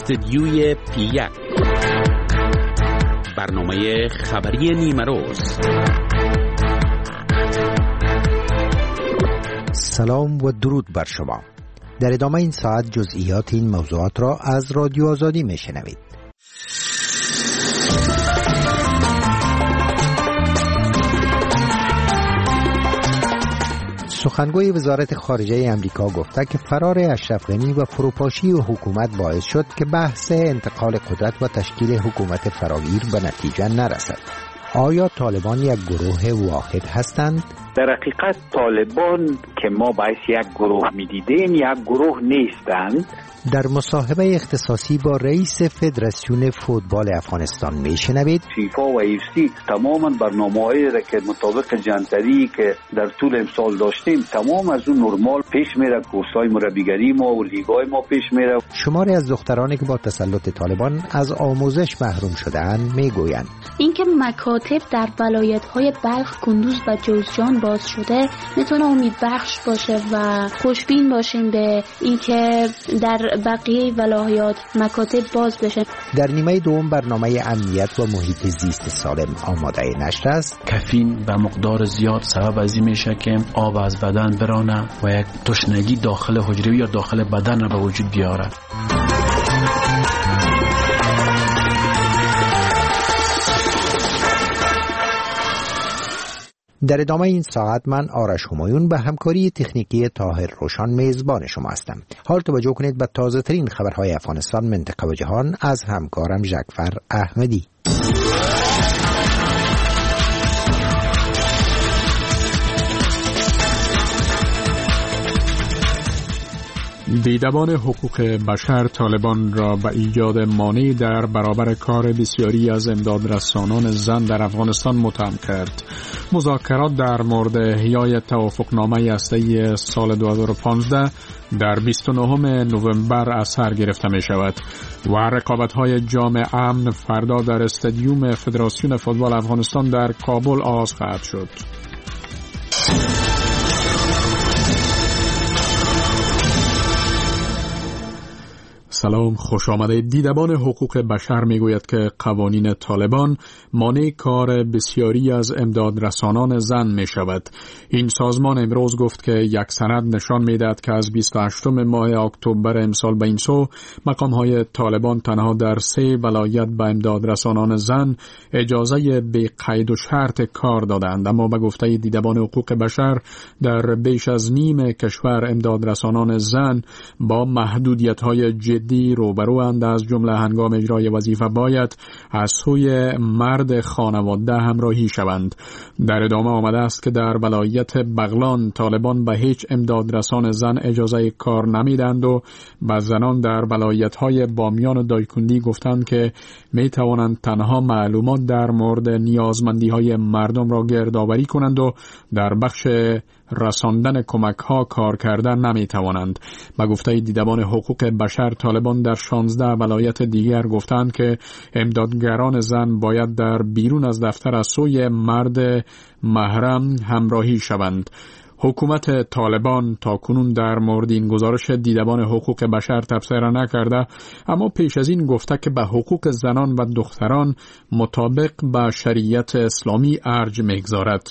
استدیوی P1 برنامه خبری نیمه روز. سلام و درود بر شما. در ادامه این ساعت جزئیات این موضوعات را از رادیو آزادی میشنوید. سخنگوی وزارت خارجه امریکا گفته که فرار اشرف غنی و فروپاشی و حکومت باعث شد که بحث انتقال قدرت و تشکیل حکومت فراگیر به نتیجه نرسد. آیا طالبان یک گروه واحد هستند؟ در حقیقت طالبان که ما باید یک گروه می‌دیدیم یک گروه نیستند. در مصاحبه اختصاصی با رئیس فدراسیون فوتبال افغانستان میشنوید فیفا و UFC تماما برنامه‌هایی را که مطابق جنتری که در طول امسال داشتیم تمام از اون نرمال پیش میره. کورس‌های مربیگری ما و لیگ‌های ما پیش میره. شماری از دخترانی که با تسلط طالبان از آموزش محروم شده‌اند میگویند اینکه مکاتب در ولایت‌های بلخ، کندوز و جوزجان باز شده میتونه امیدبخش باشه و خوشبین باشیم به اینکه در بقیه ولایات مکاتب باز بشه. در نیمه دوم برنامه امنیت و محیط زیست سالم آماده نشر است. کافین به مقدار زیاد سبب از این میشه که آب از بدن برانه و یک تشنگی داخل حجره یا داخل بدن را به وجود بیاره. در ادامه این ساعت من آرش همایون به همکاری تکنیکی طاهر روشان میزبان شما هستم. حال توجه کنید به تازه ترین خبرهای افغانستان، منطقه و جهان از همکارم جعفر احمدی. دیدبان حقوق بشر طالبان را به ایجاد مانع در برابر کار بسیاری از امدادرسانان زن در افغانستان متهم کرد. مذاکرات در مورد احیای توافقنامه هسته‌ای سال 2015 در 29 نوامبر از سر گرفته می شود و رقابت‌های جام امن فردا در استادیوم فدراسیون فوتبال افغانستان در کابل آغاز خواهد شد. سلام، خوش آمده. دیدبان حقوق بشر میگوید که قوانین طالبان مانع کار بسیاری از امدادرسانان زن می شود. این سازمان امروز گفت که یک سند نشان می دهد که از 28 ماه اکتبر امسال به این سو مقام‌های طالبان تنها در 3 ولایت به امدادرسانان زن اجازه بی قید و شرط کار دادند، اما به گفته دیدبان حقوق بشر در بیش از نیم کشور امدادرسانان زن با محدودیت‌های جدی روبروند. از جمله هنگام اجرای وظیفه باید از سوی مرد خانواده همراهی شوند. در ادامه آمده است که در ولایت بغلان طالبان به هیچ امدادرسان زن اجازه کار نمیدند و به زنان در ولایت‌های بامیان و دایکندی گفتند که می توانند تنها معلومات در مورد نیازمندی‌های مردم را گردآوری کنند و در بخش رساندن کمک‌ها کار کردن نمی توانند. به گفته دیدبان حقوق بشر طالبان در 16 ولایت دیگر گفتند که امدادگران زن باید در بیرون از دفتر از سوی مرد محرم همراهی شوند. حکومت طالبان تا کنون در مورد این گزارش دیدبان حقوق بشر تبصره نکرده، اما پیش از این گفته که به حقوق زنان و دختران مطابق با شریعت اسلامی ارج می‌گذارد.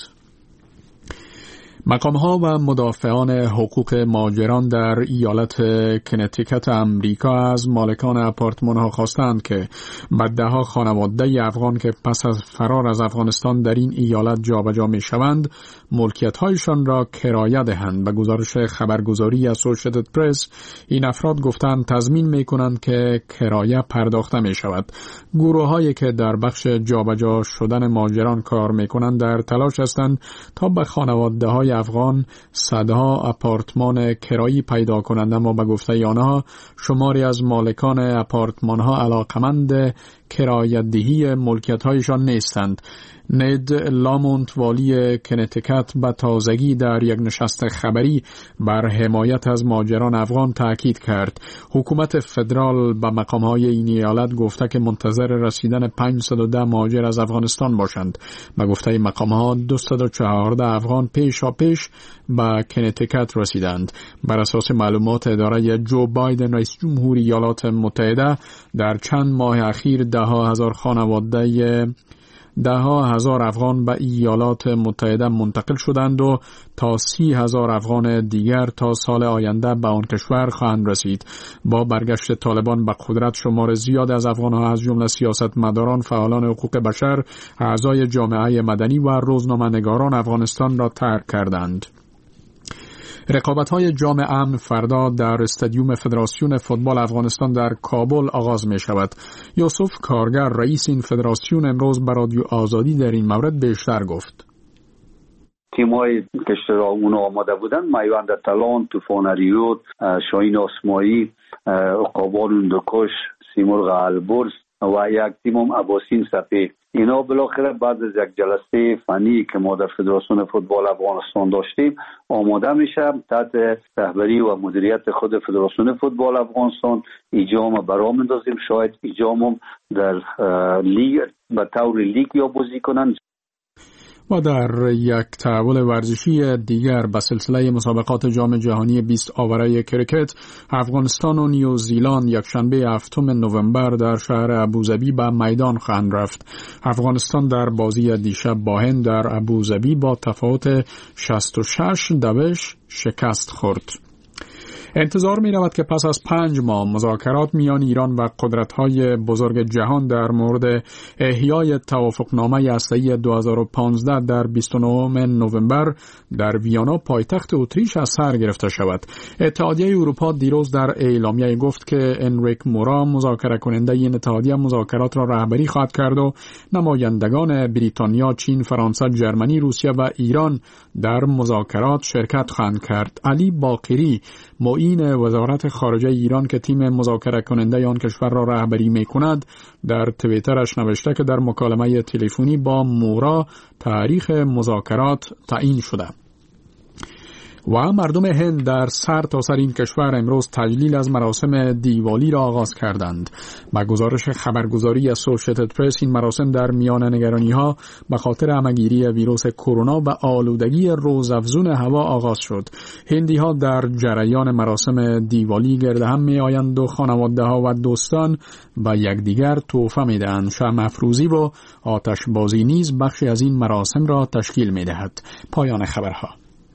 مقام‌ها و مدافعان حقوق مهاجران در ایالت کنتیکت امریکا از مالکان آپارتمان‌ها خواستند که بعدها خانواده افغان که پس از فرار از افغانستان در این ایالت جابجا می‌شوند ملکیت‌هایشان را کرایه دهند. به گزارش خبرگزاری اسوسییتد پرس این افراد گفتند تضمین می‌کنند که کرایه پرداخته می‌شود. گروه‌هایی که در بخش جابجا شدن مهاجران کار می‌کنند در تلاش هستند تا به خانواده‌های افغان صدها آپارتمان کرایی پیدا کنند، اما به گفته آنها شماری از مالکان آپارتمان‌ها علاقمند کرایه‌دهی ملکیت‌هایشان نیستند. نید لامونت والی کنتیکت به تازگی در یک نشست خبری بر حمایت از مهاجران افغان تاکید کرد. حکومت فدرال به مقام‌های این ایالت گفته که منتظر رسیدن 510 مهاجر از افغانستان باشند. به گفته مقام‌ها 214 افغان پیش به کنتیکت رسیدند. بر اساس معلومات اداره جو بایدن رئیس جمهور ایالات متحده در چند ماه اخیر دهها هزار افغان به ایالات متحده منتقل شدند و تا 30,000 افغان دیگر تا سال آینده به آن کشور خواهند رسید. با برگشت طالبان به قدرت شمار زیاد از افغانها از جمله سیاستمداران، فعالان حقوق بشر، اعضای جامعه مدنی و روزنامه‌نگاران افغانستان را ترک کردند. رقابت‌های جام امن فردا در استادیوم فدراسیون فوتبال افغانستان در کابل آغاز می شود. یوسف کارگر رئیس این فدراسیون امروز به رادیو آزادی در این مورد بیشتر گفت. تیم‌های که اشتراک آماده بودند میوند تلان، طوفان ریود، شاهین آسمایی، عقابان اندوکش، سیمرغ البرز و یک تیم هم اباسین سپی. اینا بالاخره بعد از یک جلسه فنی که ما در فدراسیون فوتبال افغانستان داشتیم آماده میشه تحت رهبری و مدیریت خود فدراسیون فوتبال افغانستان ایجام برام اندازیم. شاید ایجام هم در لیگ به طور لیگ یا بازی کنند. و در یک تحول ورزشی دیگر به سلسله مسابقات جام جهانی 20 آوره کرکت، افغانستان و نیوزیلند یکشنبه 7 نوامبر در شهر ابوظبی به میدان خواهند رفت. افغانستان در بازی دیشب با هند در ابوظبی با تفاوت 66-20 شکست خورد. انتظار می رود که پس از 5 ماه مذاکرات میان ایران و قدرت‌های بزرگ جهان در مورد احیای توافقنامه هسته‌ای 2015 در 29 نوامبر در ویانا پایتخت اتریش از سر گرفته شود. اتحادیه اروپا دیروز در اعلامیه گفت که انریک مورا مذاکره کننده این اتحادیه مذاکرات را رهبری خواهد کرد و نمایندگان بریتانیا، چین، فرانسه، جرمنی، روسیه و ایران در مذاکرات شرکت خواهند کرد. علی باقری معین وزارت خارجه ایران که تیم مذاکره کننده آن کشور را رهبری می‌کند در توییترش نوشته که در مکالمه تلفنی با مورا تاریخ مذاکرات تعیین شده. و مردم هند در سر تا سر این کشور امروز تجلیل از مراسم دیوالی را آغاز کردند. با گزارش خبرگزاری اسوسییتد پرس این مراسم در میان نگرانی‌ها به خاطر همه‌گیری ویروس کرونا و آلودگی روزافزون هوا آغاز شد. هندی‌ها در جریان مراسم دیوالی گرد هم می‌آیند و خانواده‌ها و دوستان به یکدیگر تحفه می‌دهند. شمع افروزی و آتشبازی نیز بخشی از این مراسم را تشکیل می‌دهد. پایان خبرها.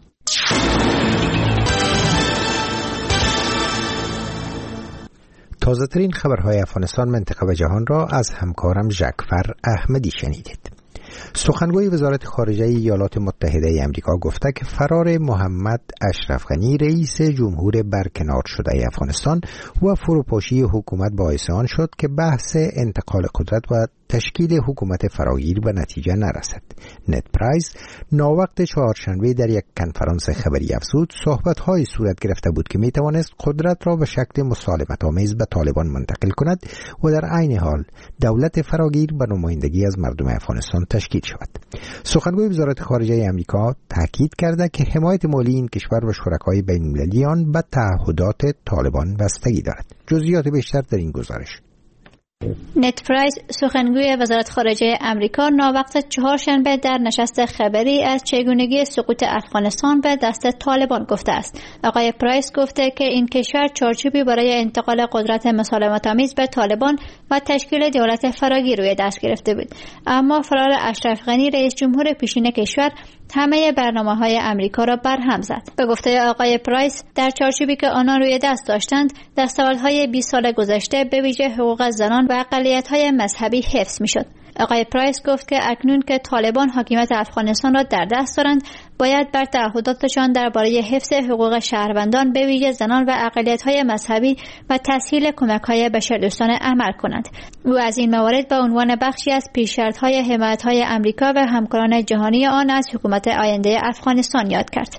تازه ترین خبرهای افغانستان، منطقه و جهان را از همکارم جعفر احمدی شنیدید. سخنگوی وزارت خارجه ایالات متحده امریکا گفته که فرار محمد اشرف غنی رئیس جمهور برکنار شده افغانستان و فروپاشی حکومت باعث آن شد که بحث انتقال قدرت و تشکیل حکومت فراگیر به نتیجه نرسد. نت پرایس ناوقت چهارشنبه در یک کنفرانس خبری افزود صحبت‌های صورت گرفته بود که می‌توانست قدرت را به شکل مسالمت‌آمیز به طالبان منتقل کند و در عین حال دولت فراگیر به نمایندگی از مردم افغانستان تشکیل شود. سخنگوی وزارت خارجه آمریکا تاکید کرده که حمایت مالی این کشور و شرکای بین‌المللی آن به تعهدات طالبان بستگی دارد. جزئیات بیشتر در این گزارش. نت پرایس سخنگوی وزارت خارجه آمریکا ناوقت چهارشنبه در نشست خبری از چگونگی سقوط افغانستان به دست طالبان گفته است. آقای پرایس گفته که این کشور چارچوبی برای انتقال قدرت مسالمت‌آمیز به طالبان و تشکیل دولت فراگیر روی دست گرفته بود، اما فرار اشرف غنی رئیس جمهور پیشین کشور همه برنامه‌های آمریکا را برهم زد. به گفته آقای پرایس در چارچوبی که آنان روی دست داشتند دستاوردهای 20 سال گذشته به ویژه حقوق زنان و اقلیت‌های مذهبی حفظ می‌شد. آقای پرایس گفت که اکنون که طالبان حاکمیت افغانستان را در دست دارند باید بر تعهداتشان درباره حفظ حقوق شهروندان به ویژه زنان و اقلیت‌های مذهبی و تسهیل کمک‌های بشردوستانه عمل کنند. او از این موارد به عنوان بخشی از پیش‌شرط‌های حمایت‌های آمریکا و همکاران جهانی آن از حکومت آینده افغانستان یاد کرد.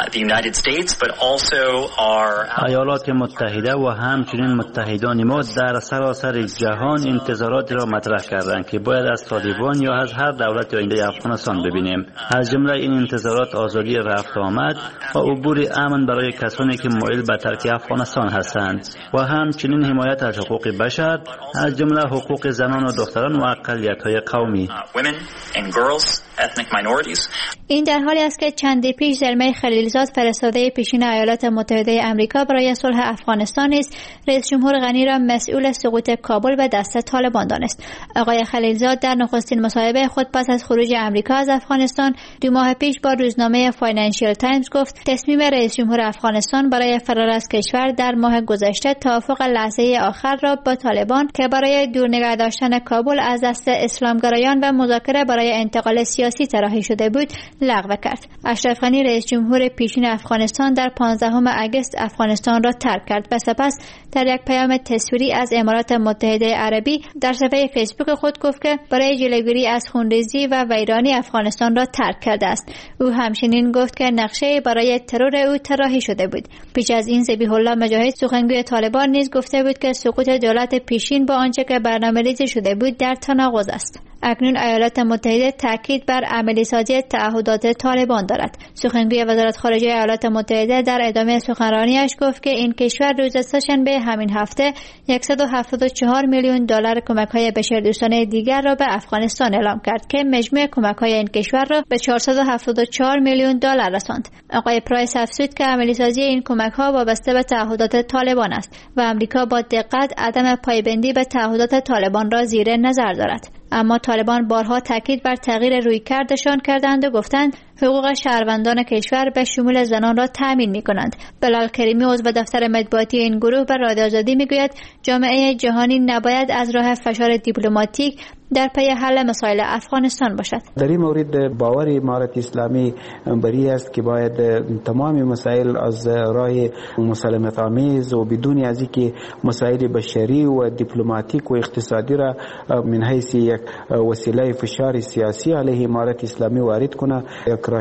ایالات متحده و همچنین متحدان ما در سراسر جهان انتظارات را مطرح کردند که باید از طالبان یا از هر دولت آینده افغانستان ببینیم. از جمله این انتظارات آزادی رفت آمد و عبور امن برای کسانی که مایل به ترک افغانستان هستند و همچنین حمایت از حقوق بشر از جمله حقوق زنان و دختران و اقلیت‌های قومی. این در حالی است که چندی پیش زلمه خلیلزاد فرستاده پیشین ایالات متحده آمریکا برای صلح افغانستان است رئیس جمهور غنی را مسئول سقوط کابل به دست طالبان دانست. آقای خلیلزاد در نخستین مصاحبه خود پس از خروج آمریکا از افغانستان 2 ماه پیش با روزنامه فاینانشیل تایمز گفت تصمیم رئیس جمهور افغانستان برای فرار از کشور در ماه گذشته توافق لحظه آخر را با طالبان که برای دور نگه داشتن کابل از دست اسلامگرایان و مذاکره برای انتقال سیاسی طراحی شده بود لغو کرد. اشرف غنی رئیس جمهور پیشین افغانستان در 15 آگوست افغانستان را ترک کرد و سپس در یک پیام تصویری از امارات متحده عربی در صفحه فیسبوک خود گفت که برای جلوگیری از خونریزی و ویرانی افغانستان را ترک کرده است. او همچنین گفت که نقشه برای ترور او طراحی شده بود. پیش از این ذبیح الله مجاهد سخنگوی طالبان نیز گفته بود که سقوط دولت پیشین با آنچه که برنامه‌ریزی شده بود در تناقض است. اکنون ایالات متحده تاکید بر عملی سازی تعهدات طالبان دارد. سخنگوی وزارت خارجه ایالات متحده در ادامه سخنرانیش گفت که این کشور روز سه‌شنبه همین هفته 174 میلیون دلار کمک‌های بشردوستانه دیگر را به افغانستان اعلام کرد که مجموع کمک‌های این کشور را به 474 میلیون دلار رساند. آقای پرایس افزود که عملی سازی این کمک‌ها وابسته به تعهدات طالبان است و آمریکا با دقت عدم پایبندی به تعهدات طالبان را زیر نظر دارد. اما طالبان بارها تاکید بر تغییر رویکردشان کردند و گفتند حقوق شهروندان کشور به شمول زنان را تأمین می‌کنند. بلال کریمی عضو دفتر مطبوعاتی این گروه به رادیو آزادی می‌گوید جامعه جهانی نباید از راه فشار دیپلماتیک در پی حل مسائل افغانستان باشد. در این مورد باور امارت اسلامی بری است که باید تمام مسائل از راه مسالمت آمیز و بدون از اینکه مسائل بشری و دیپلماتیک و اقتصادی را من حیث یک وسیله فشار سیاسی علیه امارت اسلامی وارد کنه، یک راه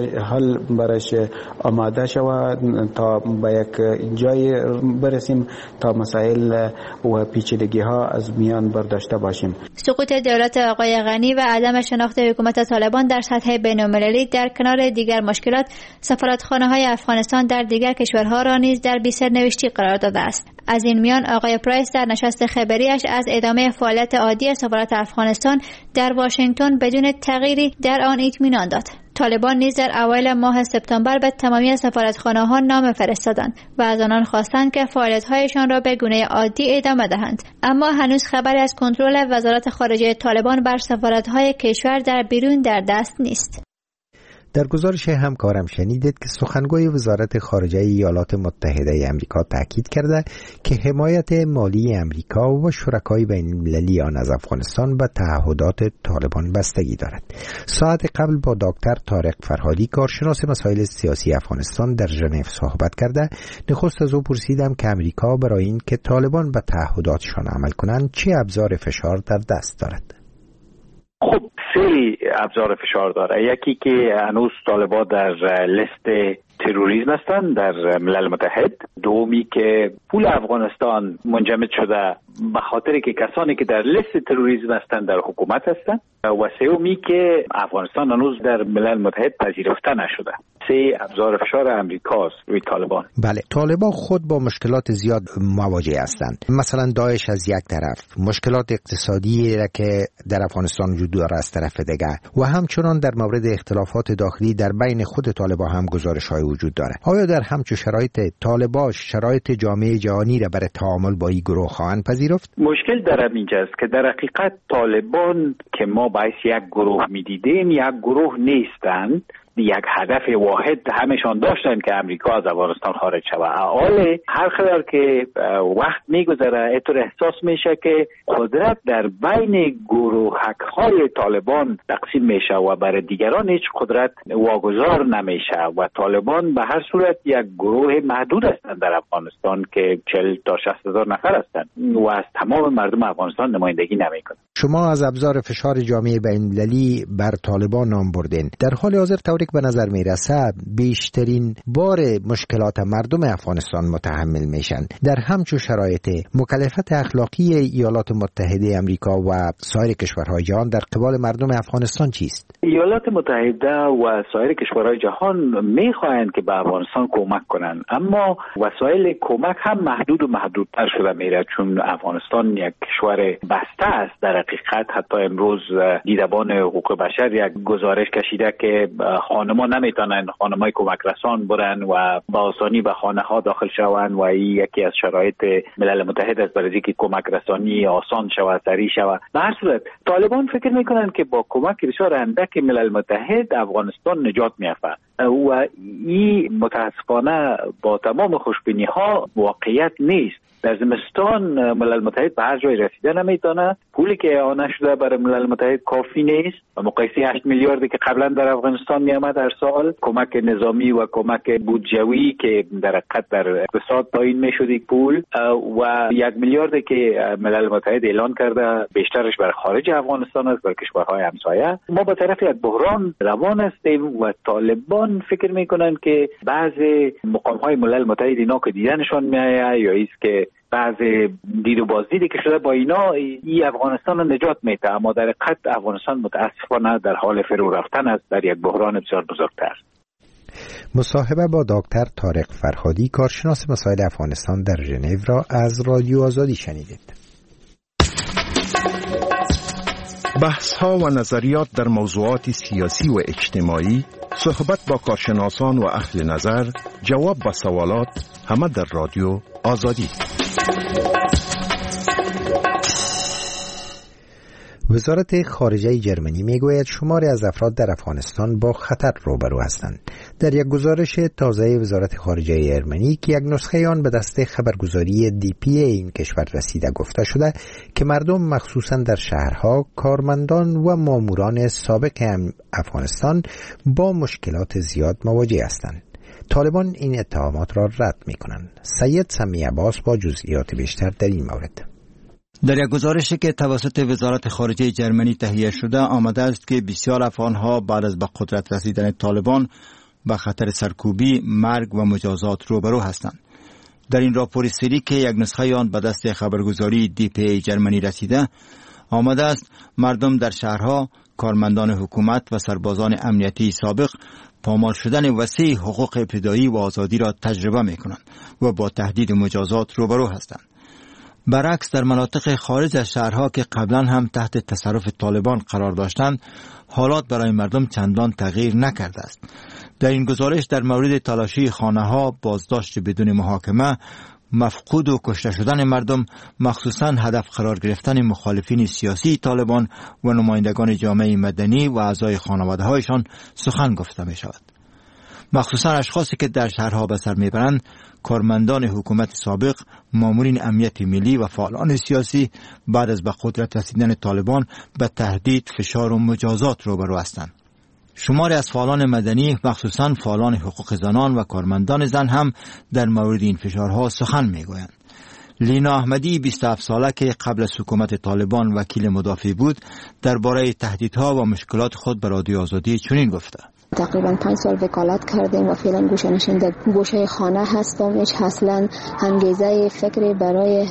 حل برش آماده شود تا به یک جای برسیم تا مسائل و پیچیدگی ها از میان برداشته باشیم. سقوط دولت آقای غنی و عدم شناخت حکومت طالبان در سطح بین‌المللی در کنار دیگر مشکلات سفارتخانه‌های افغانستان در دیگر کشورها را نیز در بی‌سرنوشتی قرار داده است. از این میان آقای پرایس در نشست خبریش از ادامه فعالیت عادی سفارت افغانستان در واشنگتن بدون تغییری در آن اطمینان داد. طالبان نیز در اوایل ماه سپتامبر به تمامی سفارتخانه‌ها نامه فرستادند و از آنان خواستند که فعالیت‌هایشان را به گونه عادی ادامه دهند. اما هنوز خبری از کنترل وزارت خارجه طالبان بر سفارت‌های کشور در بیرون در دست نیست. در گزارش همکارم شنیدید که سخنگوی وزارت خارجه ایالات متحده آمریکا تاکید کرده که حمایت مالی آمریکا و شرکای بین‌المللی آن از افغانستان به تعهدات طالبان بستگی دارد. ساعت قبل با دکتر طارق فرهادی کارشناس مسائل سیاسی افغانستان در ژنو صحبت کرده. نخست از او پرسیدم که آمریکا برای این که طالبان به تعهداتشان عمل کنند چه ابزار فشار در دست دارد؟ خب سری ابزار فشار داره. یکی که هنوز طالبان در لیست تروریسم هستند در ملل متحد. دومی که پول افغانستان منجمد شده به خاطر که کسانی که در لیست تروریسم هستند در حکومت هستند. و سومی که افغانستان هنوز در ملل متحد پذیرفته نشده. سه ابزار فشار امریکاست روی طالبان. بله، طالبان خود با مشکلات زیاد مواجه هستند. مثلا داعش از یک طرف، مشکلات اقتصادی که در افغانستان وجود دارد از طرف دیگر و همچنان در مورد اختلافات داخلی در بین خود طالبان هم گزارش‌های وجود دارد. آیا در همچون شرایط طالبان شرایط جامعه جهانی را برای تعامل با این گروه خواهند پذیرفت؟ مشکل در اینجاست که در حقیقت طالبان که ما باعث یک گروه می‌دیدیم یک گروه نیستند. یک هدف واحد همشان داشتن که امریکا از افغانستان خارج شود. حال هر خلال که وقت میگذره اینطور احساس میشه که قدرت در بین گروهک‌های طالبان تقسیم میشه و برای دیگران هیچ قدرت واگذار نمیشه و طالبان به هر صورت یک گروه محدود هستند در افغانستان که 40 تا 60 هزار نفر هستند و از تمام مردم افغانستان نمایندگی نمیکنند. شما از ابزار فشار جامعه بین‌المللی بر طالبان نام بردین. در حال حاضر طوری که به نظر میرسه بیشترین بار مشکلات مردم افغانستان متحمل میشن. در همچون شرایط مکلفیت اخلاقی ایالات متحده آمریکا و سایر کشورهای جهان در قبال مردم افغانستان چیست؟ ایالات متحده و سایر کشورهای جهان میخواهند که به افغانستان کمک کنند، اما وسایل کمک هم محدود و محدودتر شده میره، چون افغانستان یک کشور بسته است. در حقیقت حتی امروز دیدبان حقوق بشر یک گزارش کشیده که خانم‌ها نمیتونن خانم‌های کمک رسان برن و با آسانی به خانه‌ها داخل شوند و این یکی از شرایط ملل متحد است برای اینکه کمک رسانی آسان شود، سریع شود. به هر صورت طالبان فکر میکنن که با کمک بسیار اندک ملل متحد افغانستان نجات می‌یافته و این متاسفانه با تمام خوشبینی‌ها واقعیت نیست. در زمستان ملل متحد به هر جای رسیده نمیتونه. پولی که اعانه شده برای ملل متحد کافی نیست و مقایسه 8 میلیاردی که قبلا در افغانستان میامد در سال، کمک نظامی و کمک بودجویی که در حقیقت در اقتصاد تعیین میشد پول و 1 میلیاردی که ملل متحد اعلان کرده بیشترش برای خارج افغانستان است، برای کشورهای همسایه. ما به طرف یک بحران روان هستیم و طالبان فکر میکنن که بعضی مقامهای ملل متحد اینا که دیدنشان میآید یا ایست که بعض دید و بازدیدی که شده با اینا این افغانستان رو نجات میده، اما در حقیقت افغانستان متاسفانه در حال فرو رفتن است در یک بحران بسیار بزرگتر. مصاحبه با دکتر طارق فرهادی، کارشناس مسائل افغانستان در ژنو را از رادیو آزادی شنیدید. بحث‌ها و نظریات در موضوعات سیاسی و اجتماعی، صحبت با کارشناسان و اهل نظر، جواب به سوالات، همه در رادیو آزادی. وزارت خارجه جرمنی میگوید شماری از افراد در افغانستان با خطر روبرو هستند. در یک گزارش تازه وزارت خارجه جرمنی که یک نسخه آن به دست خبرگزاری DPA این کشور رسیده گفته شده که مردم مخصوصا در شهرها، کارمندان و ماموران سابق افغانستان با مشکلات زیاد مواجه هستند. طالبان این اتهامات را رد می‌کنند. سید سمی عباس با جزئیات بیشتر در این مورد. در یک گزارشی که توسط وزارت خارجه جرمنی تهیه شده آمده است که بسیار افغان‌ها بعد از به قدرت رسیدن طالبان با خطر سرکوبی، مرگ و مجازات روبرو هستند. در این راپور سری که یک نسخه آن به دست خبرگزاری DPA جرمنی رسیده آمده است مردم در شهرها، کارمندان حکومت و سربازان امنیتی سابق پامال شدن وسیع حقوق ابتدایی و آزادی را تجربه می‌کنند و با تهدید مجازات روبرو هستند. برعکس در مناطق خارج از شهرها که قبلا هم تحت تصرف طالبان قرار داشتند، حالات برای مردم چندان تغییر نکرده است. در این گزارش در مورد تلاشی خانه‌ها، بازداشت بدون محاکمه، مفقود و کشته شدن مردم، مخصوصاً هدف قرار گرفتن مخالفین سیاسی طالبان و نمایندگان جامعه مدنی و اعضای خانواده‌هایشان سخن گفته می شود. مخصوصاً اشخاصی که در شهرها به سر میبرند، کارمندان حکومت سابق، مامورین امنیت ملی و فعالان سیاسی بعد از به قدرت رسیدن طالبان به تهدید، فشار و مجازات روبرو هستند. شماری از فعالان مدنی، مخصوصاً فعالان حقوق زنان و کارمندان زن هم در مورد این فشارها سخن میگویند. لینا احمدی 27 ساله که قبل از حکومت طالبان وکیل مدافع بود، درباره تهدیدها و مشکلات خود به رادیو آزادی چنین گفته: تقریبا 5 سال وکالت کردیم و فعلا گوشه نشین در گوشه خانه هستم. هیچ اصلا انگیزه فکری برای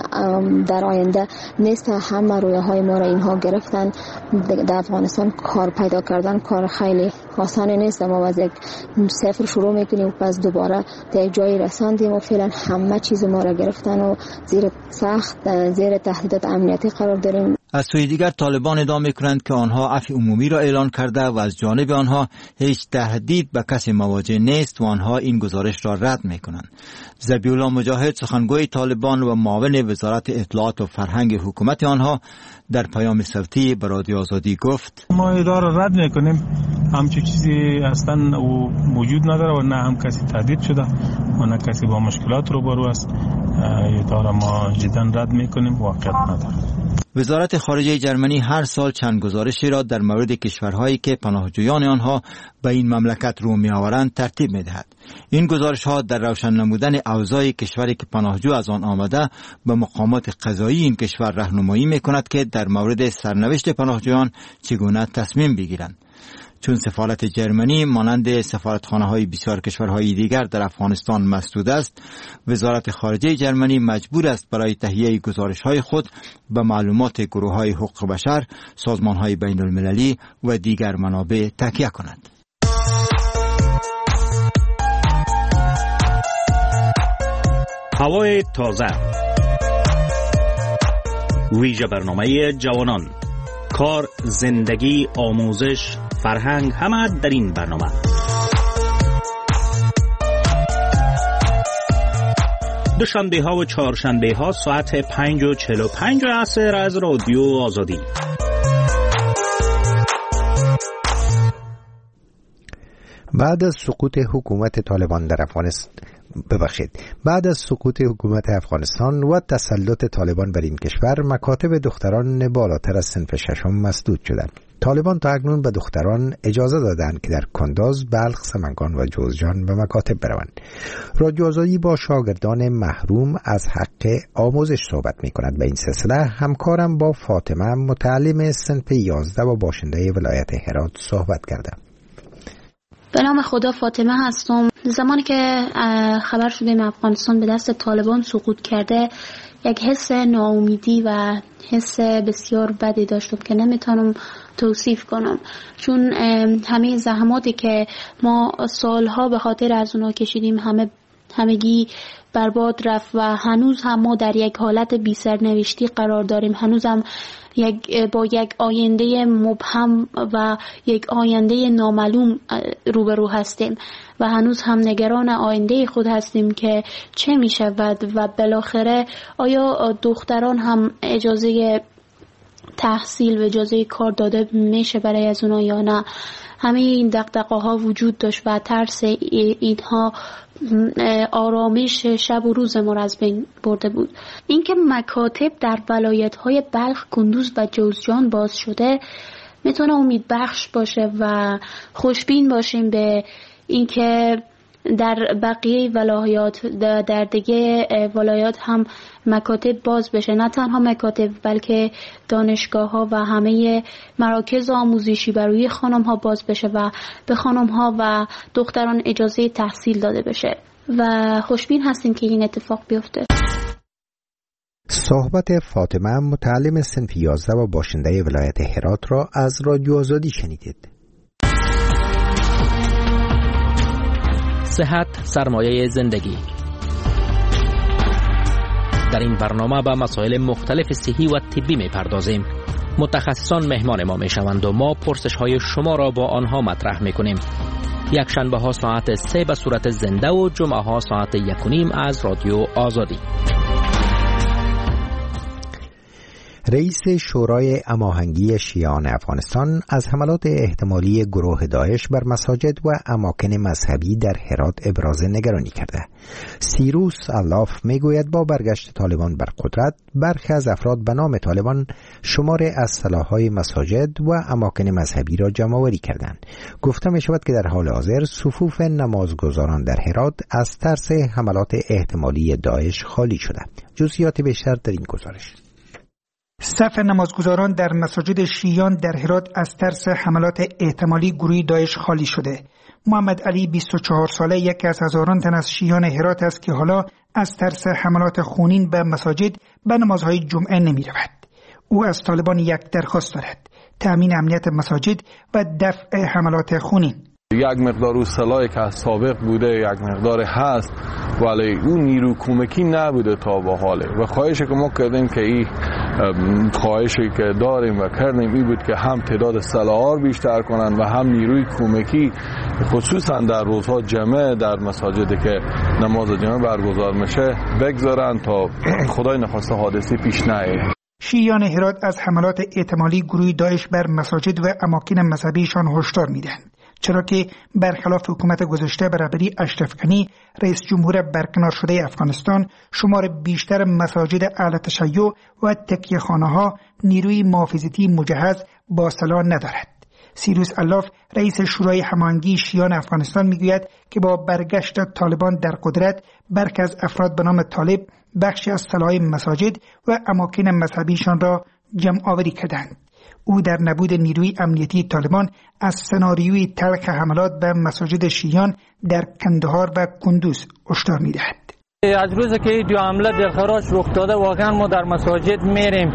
در آینده نیست. همه رویاهای ما را اینها گرفتن. در افغانستان کار پیدا کردن کار خیلی آسان نیست. ما از یک صفر شروع میکنیم و پس دوباره در یک جایی رساندیم و فعلا همه چیز ما را گرفتن و زیر تهدیدات امنیتی قرار داریم. از سوی دیگر طالبان ادعا می‌کنند که آنها عفو عمومی را اعلان کرده و از جانب آنها هیچ تهدید به کسی مواجه نیست و آنها این گزارش را رد می‌کنند. ذبیح‌الله مجاهد سخنگوی طالبان و معاون وزارت اطلاعات و فرهنگ حکومت آنها در پیام صوتی به رادیو آزادی گفت: ما ادعا را رد می‌کنیم، همچین چیزی اصلا موجود نداره و نه هم کسی تهدید شده و نه کسی با مشکلات روبرو است. ادعا را ما جدا رد می‌کنیم، واقعیت نداره. وزارت خارجه جرمنی هر سال چند گزارشی را در مورد کشورهایی که پناهجویان آنها به این مملکت رو می‌آورند ترتیب می‌دهد. این گزارش‌ها در روشن نمودن اوضاع کشوری که پناهجو از آن آمده به مقامات قضایی این کشور راهنمایی می‌کند که در مورد سرنوشت پناهجویان چگونه تصمیم بگیرند. چون سفارت جرمنی مانند سفارتخانه‌های بسیار کشورهای دیگر در افغانستان مسدود است، وزارت خارجه جرمنی مجبور است برای تهیه گزارش‌های خود به معلومات گروه‌های حقوق بشر، سازمان‌های بین‌المللی و دیگر منابع تکیه کند. هوای تازه، ویژه برنامه جوانان، کار، زندگی، آموزش، فرهنگ، همه در این برنامه. دوشنبه ها و چهارشنبه ها ساعت 5:45 عصر از رادیو آزادی. بعد از سقوط حکومت طالبان در بعد از سقوط حکومت افغانستان و تسلط طالبان بر این کشور، مکاتب دختران بالاتر از صنف ششم مسدود شدند. طالبان تا اکنون به دختران اجازه دادند که در کنداز، بلخ، سمنگان و جوزجان به مکاتب بروند. رادیو آزادی با شاگردان محروم از حق آموزش صحبت می کند. به این سلسله همکارم با فاطمه، متعلم صنف 11 و باشنده ولایت هرات صحبت کرده. به نام خدا، فاطمه هستم. زمانی که خبر شدیم افغانستان به دست طالبان سقوط کرده، یک حس ناامیدی و حس بسیار بدی داشتم که نمیتونم توصیف کنم، چون همه زحماتی که ما سالها به خاطر از اونا کشیدیم همگی برباد رفت و هنوز هم ما در یک حالت بی سرنوشتی قرار داریم. هنوز هم با یک آینده مبهم و یک آینده نامعلوم روبرو هستیم و هنوز هم نگران آینده خود هستیم که چه می شود و بالاخره آیا دختران هم اجازه تحصیل و اجازه کار داده میشه برای از اونا یا نه. همه این دغدغه ها وجود داشت و ترس اینها آرامش شب و روز ما را از بین برده بود. اینکه مکاتب در ولایت های بلخ، کندوز و جوزجان باز شده میتونه امیدبخش باشه و خوشبین باشیم به اینکه در بقیه ولایات، در دیگه ولایات هم مکاتب باز بشه. نه تنها مکاتب بلکه دانشگاه ها و همه مراکز آموزشی برای خانم ها باز بشه و به خانم ها و دختران اجازه تحصیل داده بشه و خوشبین هستیم که این اتفاق بیفته. صحبت فاطمه، متعلم صنف 11 و باشنده ولایت هرات را از رادیو آزادی شنیدید. صحت سرمایه زندگی. در این برنامه به مسائل مختلف صحی و طبی می‌پردازیم. متخصصان مهمان ما می‌شوند و ما پرسش‌های شما را با آنها مطرح می‌کنیم. یک شنبه ها ساعت 3 به صورت زنده و جمعه ها ساعت 1:30 از رادیو آزادی. رئیس شورای هماهنگی شیعان افغانستان از حملات احتمالی گروه داعش بر مساجد و اماکن مذهبی در هرات ابراز نگرانی کرده. سیروس الاف میگوید با برگشت طالبان بر قدرت، برخی از افراد به نام طالبان شمار از سلاح‌های مساجد و اماکن مذهبی را جمع‌آوری کردند. گفته می شود که در حال حاضر صفوف نمازگزاران در هرات از ترس حملات احتمالی داعش خالی شده. جزئیات بیشتر در این گزارش. صف نمازگزاران در مساجد شیعیان در هرات از ترس حملات احتمالی گروه داعش خالی شده. محمد علی 24 ساله یکی از هزاران تن از شیعیان هرات است که حالا از ترس حملات خونین به مساجد به نمازهای جمعه نمی رود. او از طالبان یک درخواست دارد: تأمین امنیت مساجد و دفع حملات خونین. یک مقدار او سلاحی که سابق بوده یک مقدار هست، ولی اون نیرو کمکی نبوده تا به حاله و خواهشی که ما کردیم که این خواهشی که داریم و کردیم این بود که هم تعداد سلاح بیشتر کنن و هم نیروی کمکی خصوصا در روزها جمعه در مساجدی که نماز جمعه برگزار میشه بگذارن تا خدای نخواسته حادثه پیش نیاد. شیعیان هرات از حملات احتمالی گروه داعش بر مساجد و اماکن مذهبیشان هشدار میدهند، چرا که برخلاف حکومت گذشته به رهبری اشرف غنی رئیس جمهور برکنار شده افغانستان، شمار بیشتر مساجد اهل تشیع و تکیه‌خانه‌ها نیروی محافظتی مجهز با سلاح ندارد. سیروس الاف رئیس شورای هماهنگی شیعیان افغانستان میگوید که با برگشت طالبان در قدرت برخی از افراد به نام طالب بخشی از سلاح مساجد و اماکن مذهبیشان را جمع آوری کردند. او در نبود نیروی امنیتی طالبان از سناریوی تلخ حملات به مساجد شیعیان در کندهار و کندوز هشدار می‌دهد. از روزی که دو حمله دلخراش رخ داده واقعا ما در مساجد میریم.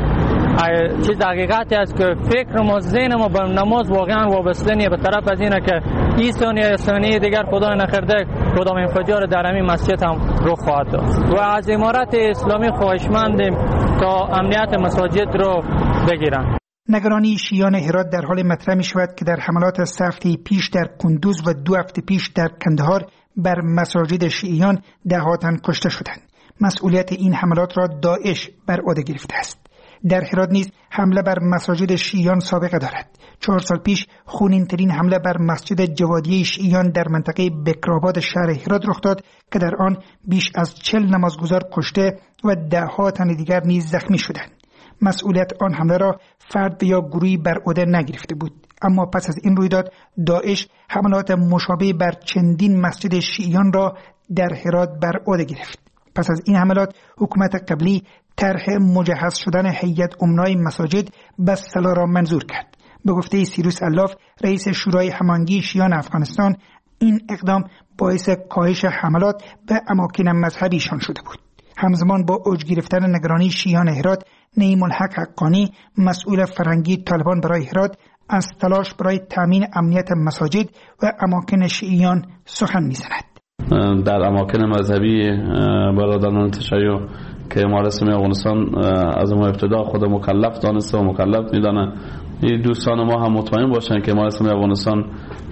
چیز حقیقتی است که فکر ما ذهن ما به نماز واقعا وابسته نیست، به طرف از اینه که این ثانیه دیگر خدای نکرده کدام انفجار در همین مسجد هم رخ خواهد داد و از امارت اسلامی خواهشمندیم تا امنیت مساجد رو بگیرن. نگرانی شیعیان هرات در حال مطرح می شود که در حملات 3 هفته پیش در کندوز و 2 هفته پیش در کندهار بر مساجد شیعیان دهها تن کشته شدند. مسئولیت این حملات را داعش بر عهده گرفته است. در هرات نیز حمله بر مساجد شیعیان سابقه دارد. 4 سال پیش خونین ترین حمله بر مسجد جوادیه شیعیان در منطقه بکرآباد شهر هرات رخ داد که در آن بیش از 40 نمازگزار کشته و دهها تن دیگر نیز زخمی شدند. مسئولیت آن حمله را فرد یا گروهی بر عهده نگرفته بود، اما پس از این رویداد داعش حملات مشابه بر چندین مسجد شیعیان را در هرات بر عهده گرفت. پس از این حملات حکومت قبلی طرح مجهز شدن هیئت امنای مساجد به صلاح را منظور کرد. به گفته سیروس الاف رئیس شورای هماهنگی شیعیان افغانستان، این اقدام باعث کاهش حملات به اماکن مذهبیشان شده بود. همزمان با اوج گرفتن نگرانی شیعیان هرات، نعیم الحق حقانی مسئول فرهنگی طالبان برای هرات از تلاش برای تامین امنیت مساجد و اماکن شیعیان سخن می‌زند. در اماکن مذهبی برادران تشیع که امارت اسلامی افغانستان از ما ابتدا خود مکلف دانسته و مکلف میدانه، این دوستان ما هم مطمئن باشن که امارت اسلامی افغانستان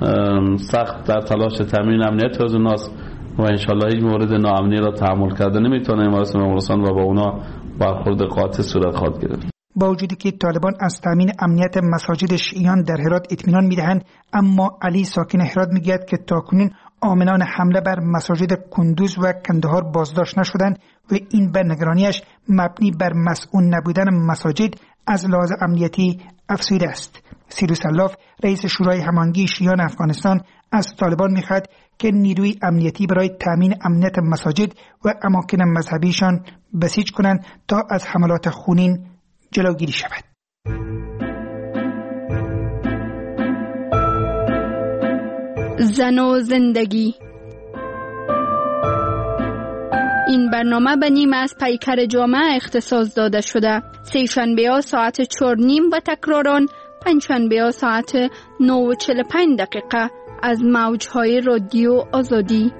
سخت در تلاش تامین امنیت از اوناست و انشالله هیچ مورد ناامنی را تحمل کرده نمیتونه امارت اسلامی افغانستان و با اونا برخورد قاطع صورت خواهد گرفت. با وجودی که طالبان از تامین امنیت مساجد شیعیان در هرات اطمینان میدهند، اما علی ساکن هرات میگوید که تاکنون عاملان حمله بر مساجد کندوز و کندهار بازداشت نشدند و این به نگرانیش مبنی بر مسئول نبودن مساجد از لحاظ امنیتی افزوده است. سیروس الاف رئیس شورای هماهنگی شیعیان افغانستان از طالبان میخواد که نیروی امنیتی برای تامین امنیت مساجد و اماکن مذهبیشان بسیج کنند تا از حملات خونین جلوگیری شود. زن و زندگی. این برنامه به نیم از پیکر جامعه اختصاص داده شده. سه‌شنبه‌ها ساعت 4:30 و تکراران پنجشنبه‌ها ساعت 9:45 از موج‌های رادیو آزادی.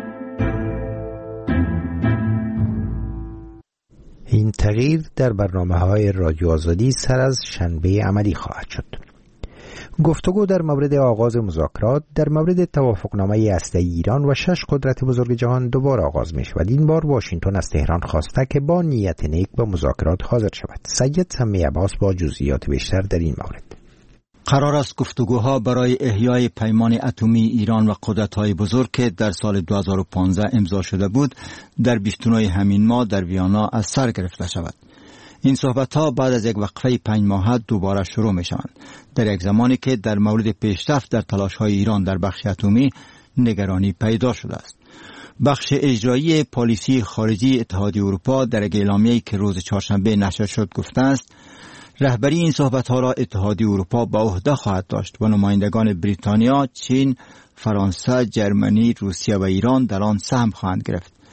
این تغییر در برنامه‌های رادیو آزادی سر از شنبه عملی خواهد شد. گفتگو در مورد آغاز مذاکرات در مورد توافقنامه هسته‌ای ایران و 6 قدرت بزرگ جهان دوباره آغاز می شود. این بار واشنگتن از تهران خواسته که با نیت نیک به مذاکرات حاضر شود. سید سمی عباس با جزئیات بیشتر در این مورد. قرار است گفتگوها برای احیای پیمان اتمی ایران و قدرت‌های بزرگ که در سال 2015 امضا شده بود در 29 همین ماه در ویانا از سر گرفته شود. این صحبت‌ها بعد از یک وقفه 5 ماهه دوباره شروع می‌شوند، در یک زمانی که در مورد پیشرفت در تلاش‌های ایران در بخش اتمی نگرانی پیدا شده است. بخش اجرایی پالیسی خارجی اتحادیه اروپا در یک اعلامیه‌ای که روز چهارشنبه نشر شد گفته است رهبری این صحبت‌ها را اتحادیه اروپا به عهده خواهد داشت و نمایندگان بریتانیا، چین، فرانسه، جرمنی، روسیه و ایران در آن سهم خواهند گرفت.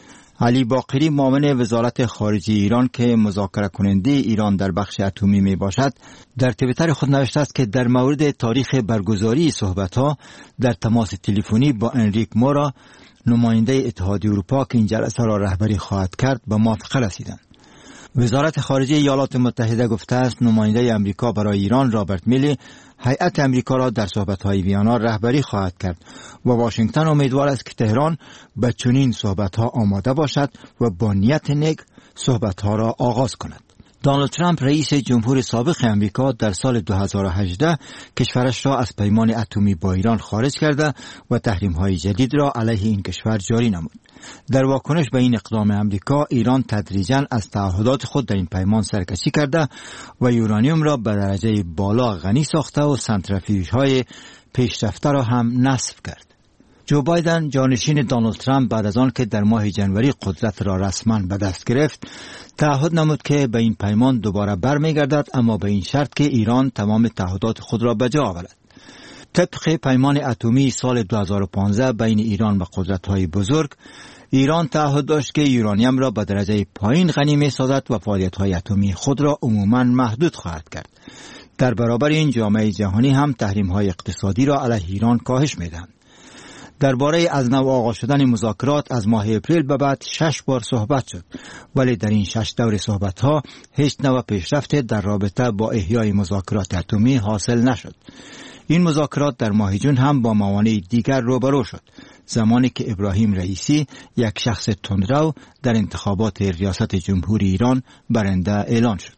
علی باقری معاون وزارت خارجه ایران که مذاکره کننده ایران در بخش اتمی می باشد در توییتر خود نوشته است که در مورد تاریخ برگزاری صحبت‌ها در تماس تلفنی با انریک مورا نماینده اتحادیه اروپا که این جلسه را رهبری خواهد کرد به موافقه رسیدند. وزارت خارجه ایالات متحده گفته است نماینده امریکا برای ایران رابرت میلی هیئت امریکا را در صحبت‌های ویانا رهبری خواهد کرد و واشنگتن امیدوار است که تهران به چنین صحبت‌ها آماده باشد و با نیت نیک صحبت‌ها را آغاز کند. دونالد ترامپ رئیس جمهور سابق امریکا در سال 2018 کشورش را از پیمان اتمی با ایران خارج کرده و تحریم‌های جدید را علیه این کشور جاری نمود. در واکنش به این اقدام امریکا، ایران تدریجاً از تعهدات خود در این پیمان سرکشی کرده و یورانیوم را به درجه بالا غنی ساخته و سنتریفیوژهای پیشرفته را هم نصب کرد. جو بایدن جانشین دونالد ترامپ بعد از آن که در ماه جنوری قدرت را رسما به دست گرفت تعهد نمود که به این پیمان دوباره برمیگردد، اما به این شرط که ایران تمام تعهدات خود را به جا آورد. طبق پیمان اتمی سال 2015 بین ایران و قدرت‌های بزرگ، ایران تعهد داشت که یورانیم را به درجه پایین غنی می‌سازد و فعالیت‌های اتمی خود را عموماً محدود خواهد کرد. در برابر این جامعه جهانی هم تحریم‌های اقتصادی را علیه ایران کاهش می‌دهند. درباره از نو آغاز شدن مذاکرات از ماه اپریل به بعد 6 بار صحبت شد، ولی در این 6 دور صحبت‌ها هیچ نوع پیشرفت در رابطه با احیای مذاکرات اتمی حاصل نشد. این مذاکرات در ماه جون هم با موانع دیگر روبرو شد، زمانی که ابراهیم رئیسی یک شخص تندرو در انتخابات ریاست جمهوری ایران برنده اعلان شد.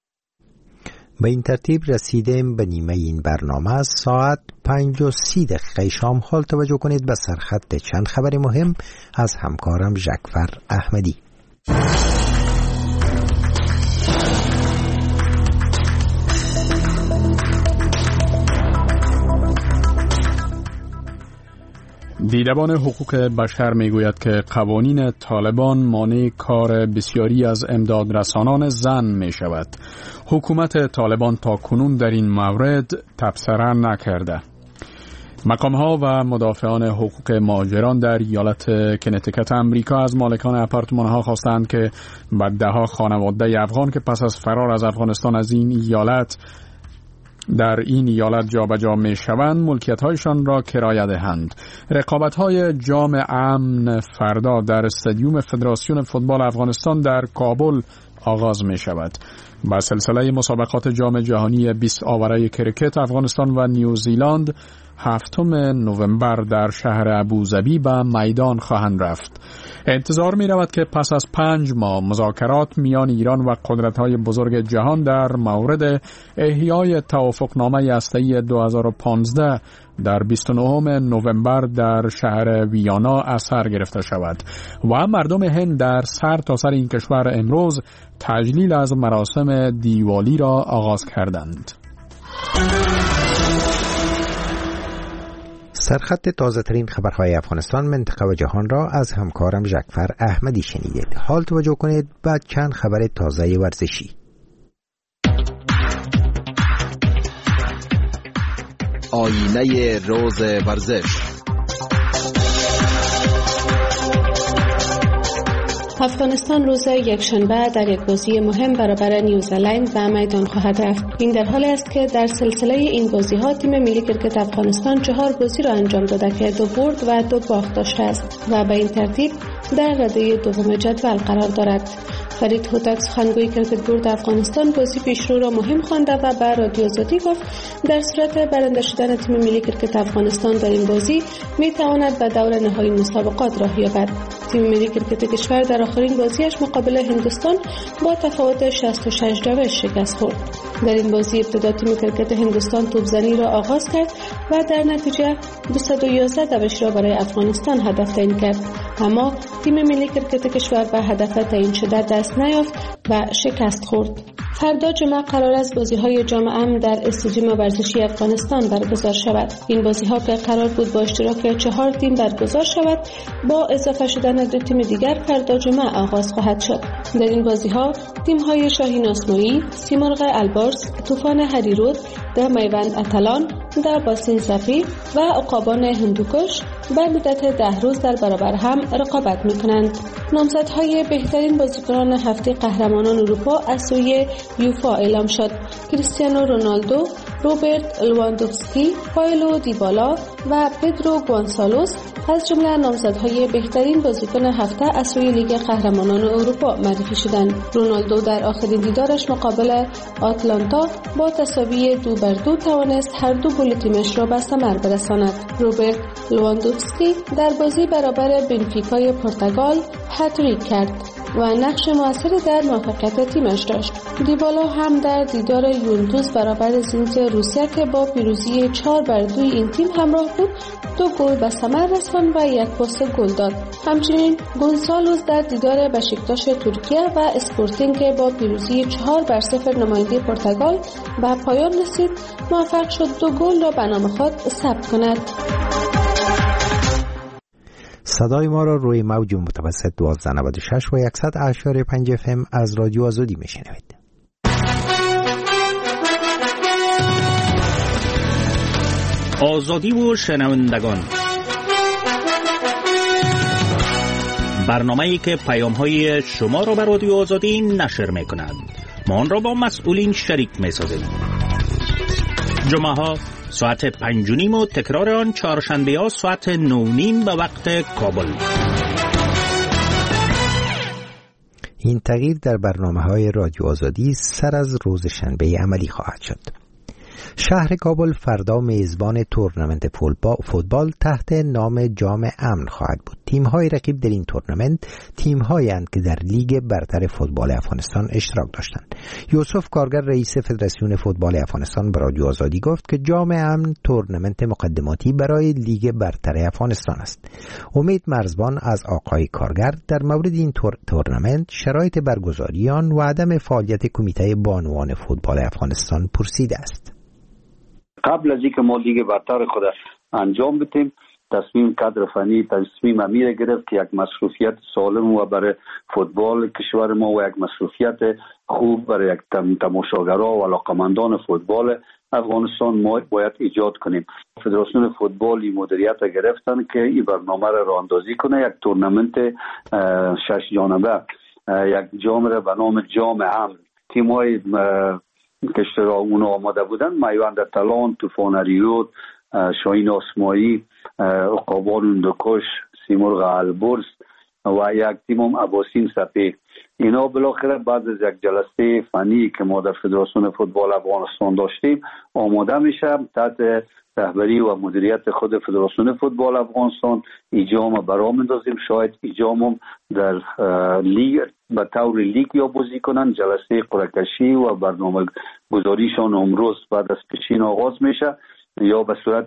به این ترتیب رسیدیم به نیمه این برنامه. از ساعت 5:30 شام حال توجه کنید به سرخط چند خبر مهم از همکارم جعفر احمدی. دیدبان حقوق بشر میگوید که قوانین طالبان مانع کار بسیاری از امدادرسانان زن می شود. حکومت طالبان تا کنون در این مورد تبصره نکرده. مقام‌ها و مدافعان حقوق مهاجران در ایالت کنتیکت امریکا از مالکان آپارتمان‌ها خواستند که بعد ده‌ها خانواده افغان که پس از فرار از افغانستان از این ایالت در این ایالت جابجا می‌شوند ملکیت‌هایشان را کرایه دهند. رقابت‌های جام امن فردا در استادیوم فدراسیون فوتبال افغانستان در کابل آغاز می‌شود. با سلسله مسابقات جام جهانی 20 آوره کرکت افغانستان و نیوزیلند 7 نوامبر در شهر ابوظبی به میدان خواهند رفت. انتظار می رود که پس از 5 ماه مذاکرات میان ایران و قدرت‌های بزرگ جهان در مورد احیای توافقنامه هسته‌ای 2015 در 29 نوامبر در شهر ویانا اثر گرفته شود و مردم هند در سرتاسر این کشور امروز تجلیل از مراسم دیوالی را آغاز کردند. سرخط تازه ترین خبرهای افغانستان، منطقه و جهان را از همکارم جعفر احمدی شنیدید. حال توجه کنید بعد چند خبر تازه ورزشی. آینه روز ورزش. افغانستان روز یکشنبه در یک بازی مهم برابر نیوزلند به میدان خواهد رفت. این در حالی است که در سلسله این بازی‌ها تیم ملی کرکت افغانستان 4 بازی را انجام داده که 2 برد و 2 باخت داشته است و به این ترتیب در رده دوم جدول قرار دارد. فرید هوتک سخنگوی کرکت بورد افغانستان بازی پیشرو را مهم خوانده و به رادیو آزادی گفت در صورت برنده شدن تیم ملی کرکت افغانستان در این بازی می‌تواند به دور نهایی مسابقات راه یابد. تیم ملی کرکت کشور در آخرین بازیش مقابل هندوستان با تفاوت 66 روش شکست خورد. در این بازی ابتدا تیم کرکت هندوستان توپزنی را آغاز کرد و در نتیجه 211 روش را برای افغانستان هدف تعیین کرد، اما تیم ملی کرکت کشور به هدف تعیین شده دست نیافت و شکست خورد. فردا جمعه قرار است بازی‌های جام امن در استادیوم ورزشی افغانستان برگزار شود. این بازی‌ها که قرار بود با اشتراک 4 تیم برگزار شود، با اضافه شدن 2 تیم دیگر فردا جمعه آغاز خواهد شد. در این بازی‌ها تیم‌های شاهین آسمایی، سیمرغ البرز، طوفان هریرود، د میوند اتلان، د باسین صفی و عقابان هندوکش به مدت 10 روز در برابر هم رقابت می‌کنند. نامزدهای بهترین بازیکنان هفته قهرمانان اروپا از سوی یوفا اعلام شد. کریستیانو رونالدو، روبرت لواندوفسکی، پائولو دیبالا و پدرو گوانسالوس از جمله نامزدهای بهترین بازیکن هفته از سوی لیگ قهرمانان اروپا معرفی شدند. رونالدو در آخرین دیدارش مقابل آتلانتا با تساوی 2-2 توانست هر دو گل تیمش را به ثمر برساند. روبرت لواندوفسکی در بازی برابر بنفیکای پرتغال هتریک کرد و نقش موثری در موفقیت تیمش داشت. دیبالا هم در دیدار یولدوز برابر زینت روسیه که با پیروزی 4-2 این تیم همراه بود 2 گل به ثمر رساند و 1 پاس گل داد. همچنین گونسالوس در دیدار بشکتاش ترکیه و اسپورتینگ که با پیروزی 4-0 نماینده پرتغال به پایان رسید موفق شد 2 گل را به نام خود ثبت کند. صدای ما را روی موج متوسط 1296 و 100.5 FM از رادیو آزادی میشنوید. آزادی و شنوندگان، برنامه‌ای که پیام‌های شما را به رادیو آزادی نشر می‌کند. ما آن را با مسئولین شریک می‌سازیم. جمعه‌ها ساعت 5:30 و تکرار آن چهارشنبه‌ها ساعت 9:30 به وقت کابل. این تغییر در برنامه‌های رادیو آزادی سر از روز شنبه عملی خواهد شد. شهر کابل فردا میزبان تورنمنت فوتبال تحت نام جام امن خواهد بود. تیم‌های رقیب در این تورنمنت تیم‌هایی اند که در لیگ برتر فوتبال افغانستان اشتراک داشتند. یوسف کارگر رئیس فدراسیون فوتبال افغانستان به رادیو آزادی گفت که جام امن تورنمنت مقدماتی برای لیگ برتر افغانستان است. امید مرزبان از آقای کارگر در مورد این تورنمنت، شرایط برگزاری آن و عدم فعالیت کمیته بانوان فوتبال افغانستان پرسیده است. قبل از اینکه ما لیگ برتر خود انجام بدیم، تصمیم کادر فنی تصمیم امیر گرفت که یک مصروفیت سالم و برای فوتبال کشور ما و یک مصروفیت خوب برای یک تماشاگرها و علاقمندان فوتبال افغانستان ما باید ایجاد کنیم. فدراسیون فوتبال این مدیریت گرفتن که این برنامه را راه اندازی کنه. یک تورنمنت 6 جانبه، یک جام را به نام جام امن، تیم‌های که اشتراک اون آماده بودن: میوند تلان، طوفان ریود، شاهین آسمایی، عقابان اندکش، سیمرغ البرز و یک تیم اباسین سپید. اینا بالاخره بعد از یک جلسه فنی که ما در فدراسیون فوتبال افغانستان داشتیم آماده میشه تحت رهبری و مدیریت خود فدراسیون فوتبال افغانستان. ایجام برام اندازیم، شاید ایجام در لیگ به طور لیگ یا بازی کنن. جلسه قرعه‌کشی و برنامه گذاریشان امروز بعد از پیشین آغاز میشه یا به صورت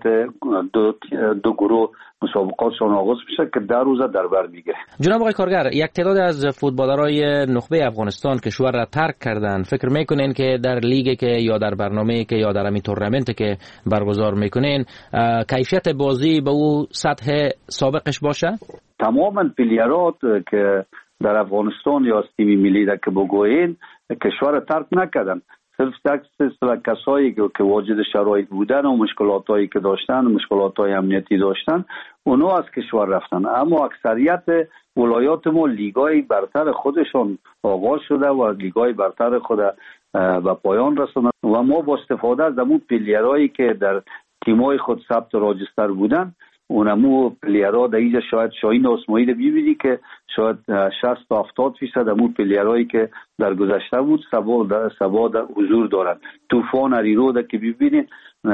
دو گروه مسابقاتشان آغاز میشه که 10 روزه در بر میگیره. جناب آقای کارگر، یک تعداد از فوتبالرهای نخبه افغانستان کشور را ترک کردن، فکر میکنین که در لیگ که یا در برنامه که یا در همین تورنمنت که برگزار میکنین کیفیت بازی به او سطح سابقش باشه؟ تماما پلیرات که در افغانستان یا از تیم ملی که بگوین کشور ترک نکردن، صرف کسایی که واجد شرایط بودن و مشکلاتایی که داشتن، مشکلاتای امنیتی داشتن، اونا از کشور رفتن. اما اکثریت ولایات ما لیگای برتر خودشون آغاز شده و لیگای برتر خود به پایان رسوندن و ما با استفاده از اون پلیرایی که در تیمای خود ثبت راجستر بودن، اونمو پلیرها در اینجا شاید شاهین آسمایی رو ببینی که شاید 60 تا 70% امو پلیرهایی که در گذشته بود سبا حضور دارن. طوفان ریرود که ببینید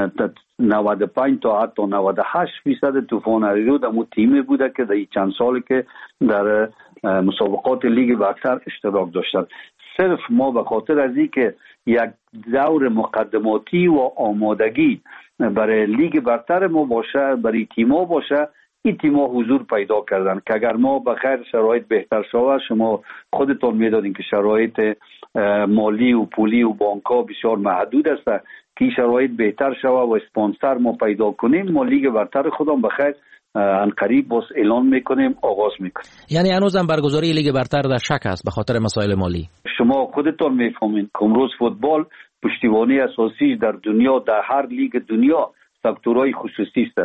95 تا حتی 98% طوفان ریرود امو تیمی بوده که در این چند سال که در مسابقات لیگ برتر اشتراک داشتن. صرف ما به خاطر از این که یک دور مقدماتی و آمادگی برای لیگ برتر ما باشه، برای تیم‌ها باشه، این تیم‌ها حضور پیدا کردن که اگر ما به خیر شرایط بهتر شود، شما خودتون میدادین که شرایط مالی و پولی و بانک‌ها بسیار محدود است، که شرایط بهتر شود و اسپانسر ما پیدا کنیم، ما لیگ برتر خودم به خیر انقریب باز اعلان میکنیم، آغاز میکنیم. یعنی هنوزم برگزاری لیگ برتر در شک است به خاطر مسائل مالی؟ شما خودتون میفهمین که امروز فوتبال پشتیبانی اساسی در دنیا، در هر لیگ دنیا سکتورهای خصوصی است.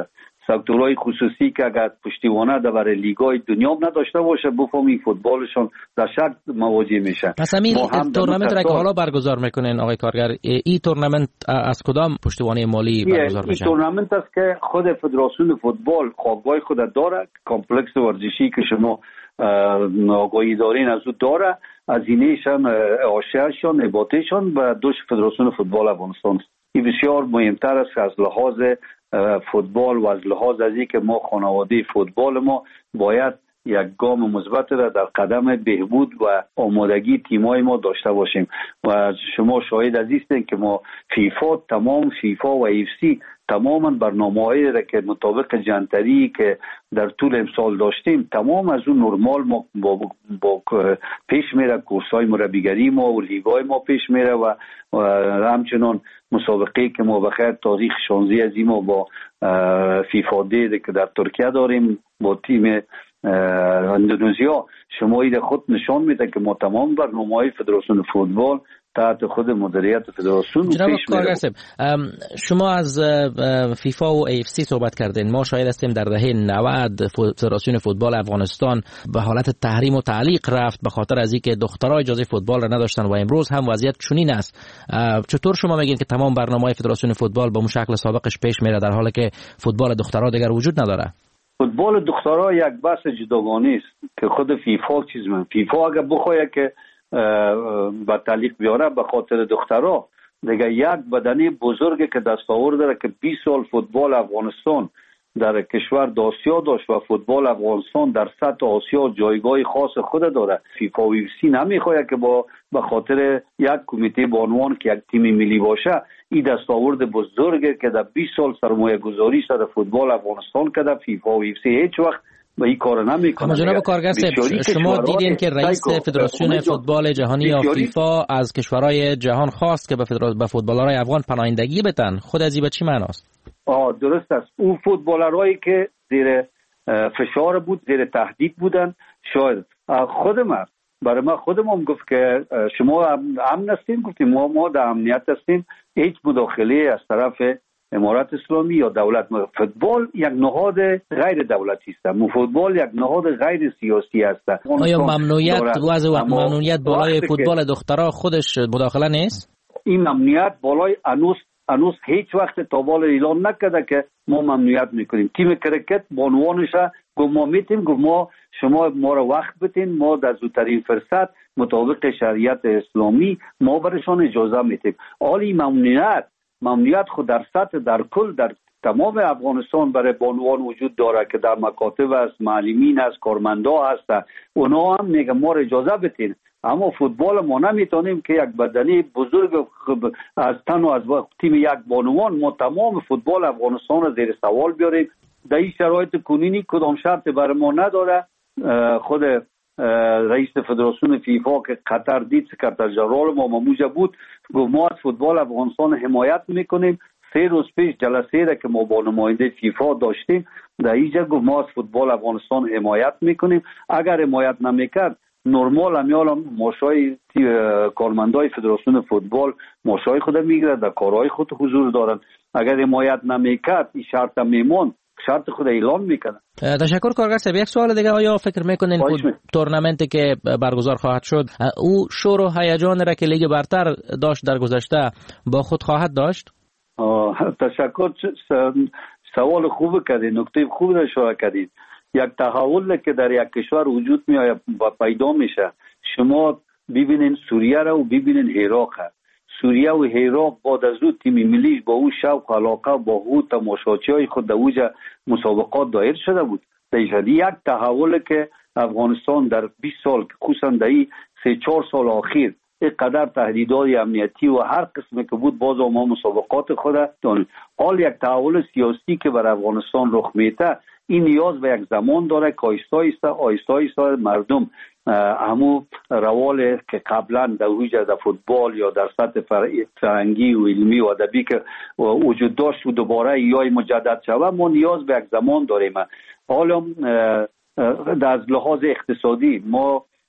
سکتورهای خصوصی که اگر پشتیبانه در لیگای دنیا نداشته باشه بفهمی فوتبالشون در شک مواجه میشه. مثلا این تورنمنت را که حالا برگزار میکنین آقای کارگر، این تورنمنت از کدام پشتیبانی مالی برگزار میشه؟ این تورنمنت است که خود فدراسیون فوتبال خوابگاه خود داره، کامپلکس ورزشی که شما آگاهی دارین از او داره، هزینه‌شان، عاشقشان، اباطهشان به دوش فدراسیون فوتبال افغانستان. این بسیار مهمتر است از لحاظ فوتبال و از لحاظ از اینکه ما خانواده فوتبال ما باید یک گام مثبت را در قدم بهبود و آمادگی تیمای ما داشته باشیم و شما شاهد از هستید که ما تمام فیفا و ایفسی تماما برنامه‌هایی را که مطابق جنتری که در طول امسال داشتیم تمام از اون نرمال ما با پیش میره، کورس‌های مربیگری ما و لیگ‌های ما پیش میره و همچنان مسابقه که ما بخیر تاریخ 16 از ما با فیفا دی که در ترکیه داریم با تیم اندونزیا، شما این خود نشان میده که ما تمام برنامه‌های فدراسیون فوتبال تحت خود مدیریت فدراسیون جناب کارگر صاحب، شما از فیفا و AFC صحبت کردین. ما شاهد هستیم در دهه 90 فدراسیون فوتبال افغانستان به حالت تحریم و تعلیق رفت به خاطر از اینکه دخترها اجازه فوتبال را نداشتن و امروز هم وضعیت چنین است. چطور شما میگین که تمام برنامه‌های فدراسیون فوتبال به اون شکل سابقش پیش میره در حالی که فوتبال دخترها دیگر وجود نداره؟ فوتبال دخترها یک بحث جداگانه است که خود فیفا اگر بخواد که با تعلیق بیاره به خاطر دخترها دیگه یک بدنی بزرگی که دستاورد داره که 20 سال فوتبال افغانستان در کشور آسیا داشت و فوتبال افغانستان در سطح آسیا جایگاه خاص خود داره. فیفا و UFC نمیخواد که به خاطر یک کمیته بانوان که یک تیم ملی باشه این دستاورد بزرگی که در 20 سال سرمایه گذاری شده در فوتبال افغانستان که در فیفا و UFC هیچ وقت به این کار نمیکنه. اما جناب کارگر صاحب، شما دیدین که رئیس فدراسیون فوتبال جهانی یا فیفا از کشورهای جهان خواست که به فوتبالرهای افغان پناهندگی بدن. خود از این به چی معناست؟ درست است. اون فوتبالرهایی که زیر فشار بود، زیر تهدید بودن، شاید برای ما خودم گفت که شما امن هستین، گفتیم ما در امنیت هستیم، هیچ مداخله از طرف امارات اسلامی یا دولت. فوتبال یک نهاد غیر دولتی است. فوتبال یک نهاد غیر سیاسی است. آیا ممنوعیت بالای فوتبال دخترها خودش مداخله نیست؟ این ممنوعیت بالای انوس هیچ وقت تابال اعلان نکرده که ما ممنوعیت میکنیم. تیم کرکت بانوانش گفت ما میتیم، گفت شما ما را وقت بدین، ما در زودترین فرصت مطابق شریعت اسلامی ما برشان اجازه میتیم. حالی ممنوعیت خود در سطح در کل در تمام افغانستان برای بانوان وجود داره که در مکاتب است، معلمین است، کارمندا هست، اونا هم میگه ما را اجازه بدین. اما فوتبال ما نمیتونیم که یک بدنی بزرگ از تن و از تیم یک بانوان ما تمام فوتبال افغانستان را زیر سوال بیاریم. در این شرایط کنونی کدام شرط برای ما نداره. خود رئیس فدراسیون فیفا که قطر دید، سکرتر ژنرال ما موجب بود، گفت ما از فوتبال افغانستان حمایت میکنیم. 3 روز پیش جلسه را که ما با نماینده فیفا داشتیم در اینجا گفت ما از فوتبال افغانستان حمایت میکنیم. اگر حمایت نمیکرد نرمال همیال ماشای کارمندای فدراسیون فوتبال ماشای خود میگیره، در کارهای خود حضور دارن. اگر حمایت نمیکرد این شرط میمون، شرط خود اعلام میکنه. تشکر کارگر صاحب. یک سوال دیگه، آیا فکر میکنین تورنمنتی که برگزار خواهد شد او شور و هیجان را که لیگ برتر داشت در گذشته با خود خواهد داشت؟ تشکر. سوال خوب کردید، نکته خوب را اشاره کردید. یک تحول که در یک کشور وجود میآید و پیدا میشه. شما ببینین سوریه را و ببینین عراق. سوریه و عراق بعد از او تیم ملی با او شوق و علاقه با او تماشاچیای خود در اوج مسابقات دایر شده بود. در یک تحول که افغانستان در 20 سال خصوصا در 3-4 سال اخیر اینقدر تهدیدات امنیتی و هر قسمی که بود باز ما مسابقات خود داریم. حال یک تحول سیاسی که بر افغانستان رخ میده این نیاز به یک زمان داره که آیسته مردم همو روال که قبلا در وجود در فوتبال یا در سطح فرهنگی و علمی و ادبی که وجود داشت و دوباره یای مجدد شود، ما نیاز به یک زمان داریم. حالا از لحاظ اقتصادی ما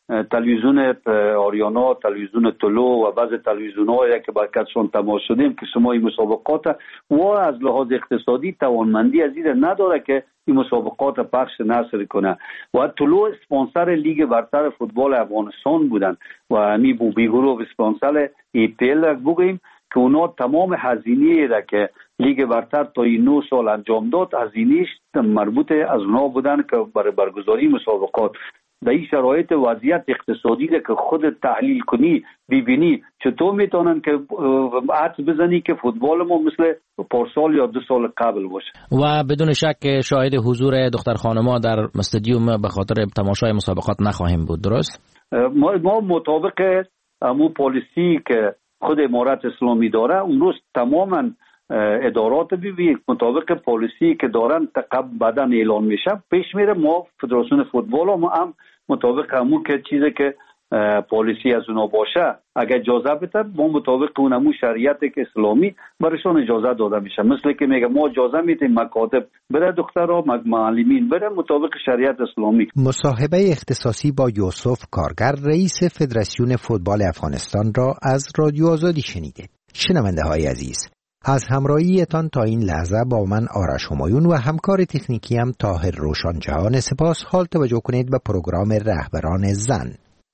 تلویزیون آریانا، تلویزیون طلو و بعض تلویزیون‌هایی که برکتشون تماس شدیم که شما این مسابقات و از لحاظ اقتصادی توانمندی از این نداره که این مسابقات پخش نشر کنه و طلو اسپانسر لیگ برتر فوتبال افغانستان بودن و می بیگروه اسپانسر ایپیل بگوییم که اونا تمام هزینه را که لیگ برتر تا این 9 سال انجام داد هزینه‌اش مربوط از اونا بودن که برای برگزاری مسابقات. در این شرایط وضعیت اقتصادی که خود تحلیل کنی ببینی چطور میتونن که حدس بزنی که فوتبال ما مثل پارسال یا 2 سال قبل باشه. و بدون شک شاهد حضور دختر خانم‌ها در استادیوم به خاطر تماشای مسابقات نخواهیم بود، درست؟ ما مطابق امو پالیسی که خود امارت اسلامی داره اون روز تماما ادارات ببینید مطابق پالیسی که دارن بعدن اعلان میشه پیش میره. ما فدراسیون فوتبال هم مطابق همون که چیزی که پالیسی از اونا باشه اگر اجازه بده ما مطابق اون همون شریعت که اسلامی برایشون اجازه داده میشه. مثل که میگه ما اجازه میدیم مکاتب بره دخترها معلمین بره مطابق شریعت اسلامی. مصاحبه اختصاصی با یوسف کارگر رئیس فدراسیون فوتبال افغانستان را از رادیو آزادی شنیده. شنونده های عزیز، از همراهیتان تا این لحظه با من آرش همایون و همکار تکنیکی هم طاهر روشن جهان سپاس. حال توجه کنید به پروگرام رهبران زن.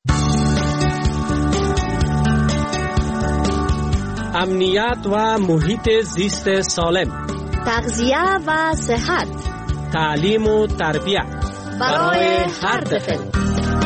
امنیت و محیط زیست سالم، تغذیه و صحت، تعلیم و تربیت برای هر طفل.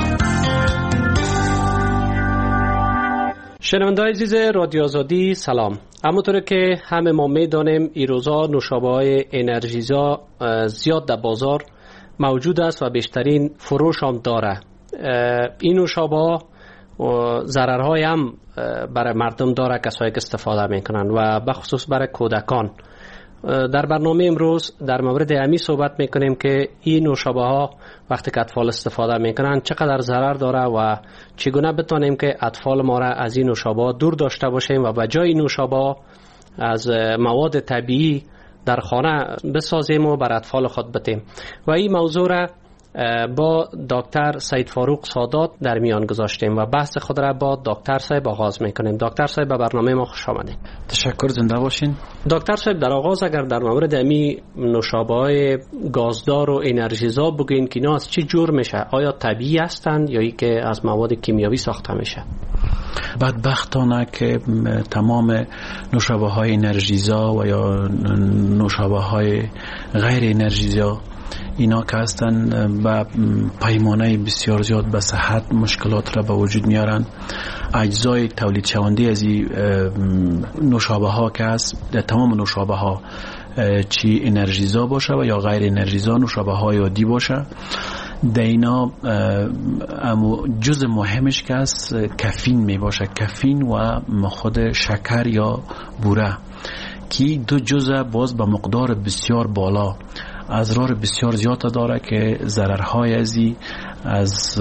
شنونده‌های عزیز رادیو آزادی سلام. همونطور که همه ما میدانیم این روزا نوشابه‌های انرژیزا زیاد در بازار موجود است و بیشترین فروش هم داره. این نوشابه‌ها ضررهای هم برای مردم داره کسایی که استفاده میکنن و بخصوص برای کودکان. در برنامه امروز در مورد امی صحبت میکنیم که این نوشابه ها وقتی که اطفال استفاده میکنن چقدر ضرر داره و چگونه بتونیم که اطفال ما را از این نوشابه ها دور داشته باشیم و به جای نوشابه از مواد طبیعی در خانه بسازیم و بر اطفال خود بدیم. و این موضوع را با دکتر سید فاروق سادات در میان گذاشتیم و بحث خود را با دکتر صاحب آغاز میکنیم. دکتر صاحب به برنامه ما خوش آمدید. تشکر، زنده باشین. دکتر صاحب در آغاز اگر در مورد امی نوشابه‌های گازدار و انرژیزا بگین که اینا از چه جور میشه؟ آیا طبیعی هستند یا ای که از مواد کیمیاوی ساخته میشه؟ بدبختانه که تمام نوشابه‌های انرژیزا و یا نوشابه‌های غیر انرژیزا اینا که هستن با پیمانه بسیار زیاد به صحت مشکلات را به وجود میارن. اجزای تولید شونده از این نوشابه ها که هست در تمام نوشابه ها چی انرژیزا باشه و یا غیر انرژیزا نوشابه های عادی باشه در اینا جز مهمش که هست کافین می باشه، کافین و خود شکر یا بوره که دو جزء باز به مقدار بسیار بالا اضرار بسیار زیاد داره که ضررهای از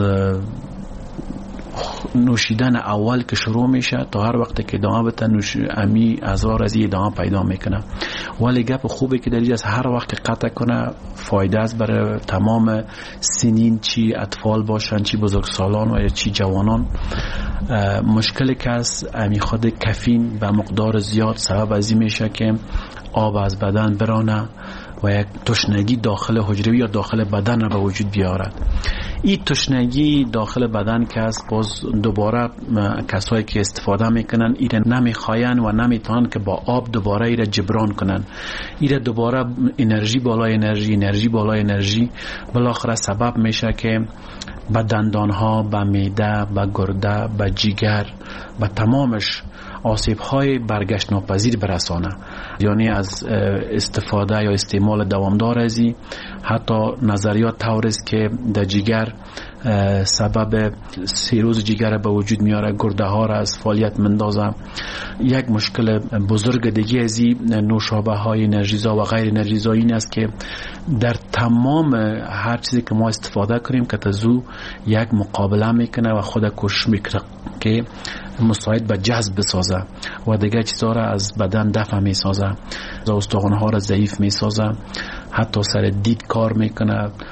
نوشیدن اول که شروع میشه تا هر وقت که ادامه بده امی اضرار از ادامه پیدا میکنه. ولی گپ خوبه که دلیل از هر وقت قطع کنه فایده است برای تمام سنین، چی اطفال باشن چی بزرگسالان و چی جوانان. مشکلی که از امی خود کافین به مقدار زیاد سبب از این میشه که آب از بدن برانه و یک تشنگی داخل حجروی یا داخل بدن را به وجود بیارد. این تشنگی داخل بدن که است باز دوباره کسایی که استفاده میکنن ایره نمیخواین و نمیتونن که با آب دوباره ایره جبران کنن. ایره دوباره انرژی بالای انرژی بالای انرژی بالاخره سبب میشه که به دندانها، به معده، به گرده، به جگر، به تمامش آسیب‌های برگشت ناپذیر برسانه. یعنی از استفاده یا استعمال دوامدار ازی حتی نظریات طور است که در جگر سبب سیروز جگر به وجود میاره، گرده ها را از فعالیت مندازه. یک مشکل بزرگ دیگه ازی نوشابه های انرژیزا و غیر انرژیزا این است که در تمام هر چیزی که ما استفاده کنیم که تزو یک مقابله میکنه و خود کوشش میکنه که مساعد به جذب بسازه و دیگه چیزها را از بدن دفع میسازه، استخوان‌ها را ضعیف میسازه، حتی سر دید کار میکنه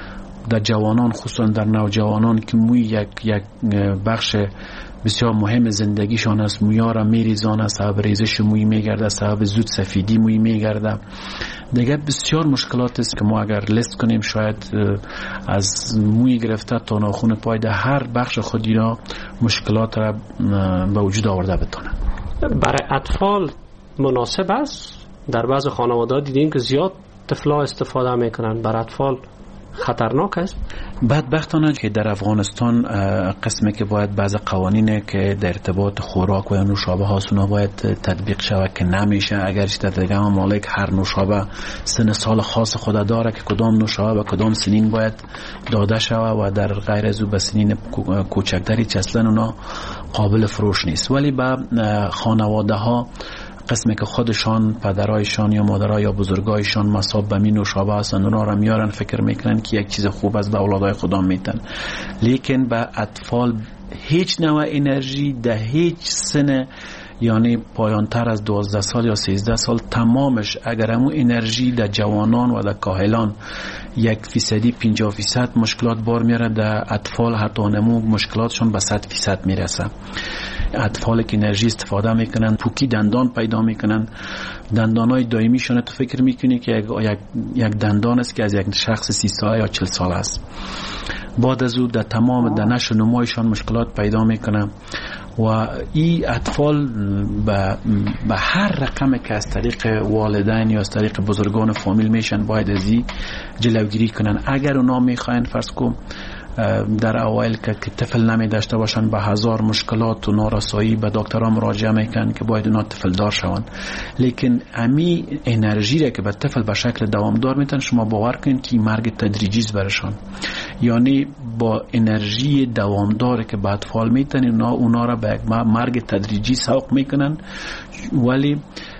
در جوانان خصوصا در نوجوانان که موی یک بخش بسیار مهم زندگیشان است، مویا را میریزانه، سبب ریزش موی میگرده، سبب زود سفیدی موی میگرده. دیگه بسیار مشکلات است که ما اگر لیست کنیم شاید از موی گرفته تا ناخن پای در هر بخش خودی را مشکلات را به وجود آورده بتونه. برای اطفال مناسب است؟ در بعض خانواده دیدیم که زیاد طفلا استفاده میکنن. برای اطفال خطرناک است؟ بدبختانه که در افغانستان قسمی که باید بعض قوانینه که در ارتباط خوراک و نوشابه ها سونا باید تطبیق شود که نمیشه. اگرچه در دیگه ممالک هر نوشابه سن سال خاص خود داره که کدام نوشابه و کدام سنین باید داده شود و در غیر از او به سنین کوچکتری که اصلا اونا قابل فروش نیست. ولی به خانواده ها قسمی که خودشان پدرایشان یا مادرای یا بزرگایشان مصاب به می نوشابه هستند اونا را میارن، فکر میکنن که یک چیز خوب است به اولادای خودم میتن. لیکن به اطفال هیچ نوع انرژی در هیچ سن، یعنی پایانتر از 12 سال یا 13 سال تمامش، اگر همون انرژی در جوانان و در کاهلان 1% 50% مشکلات بار میاره، در اطفال حتی نمو مشکلاتشون به 100% میرسه. اطفال که انرژی استفاده میکنن پوکی دندان پیدا میکنن، دندانای دائمیشون تو فکر میکنی که یک دندان است که از یک شخص 30 ساله یا 40 ساله است. بعد از او در تمام در نشو نمایشان مشکلات پیدا میکنن و این اطفال به هر رقم که از طریق والدین یا از طریق بزرگان فامیل میشن باید از این جلوگیری کنن. اگر اونا میخواین فرض کن در اوایل که طفل نمی داشته باشن به هزار مشکلات و نارسایی به دکترها مراجعه میکنن که باید اونا طفل دار شون. لیکن امی انرژی را که به طفل به شکل دوامدار میتن شما باور کنید که مرگ تدریجی است برشان. یعنی با انرژی دوامدار که به اطفال میتن اونا را به مرگ تدریجی سوق میکنن. ولی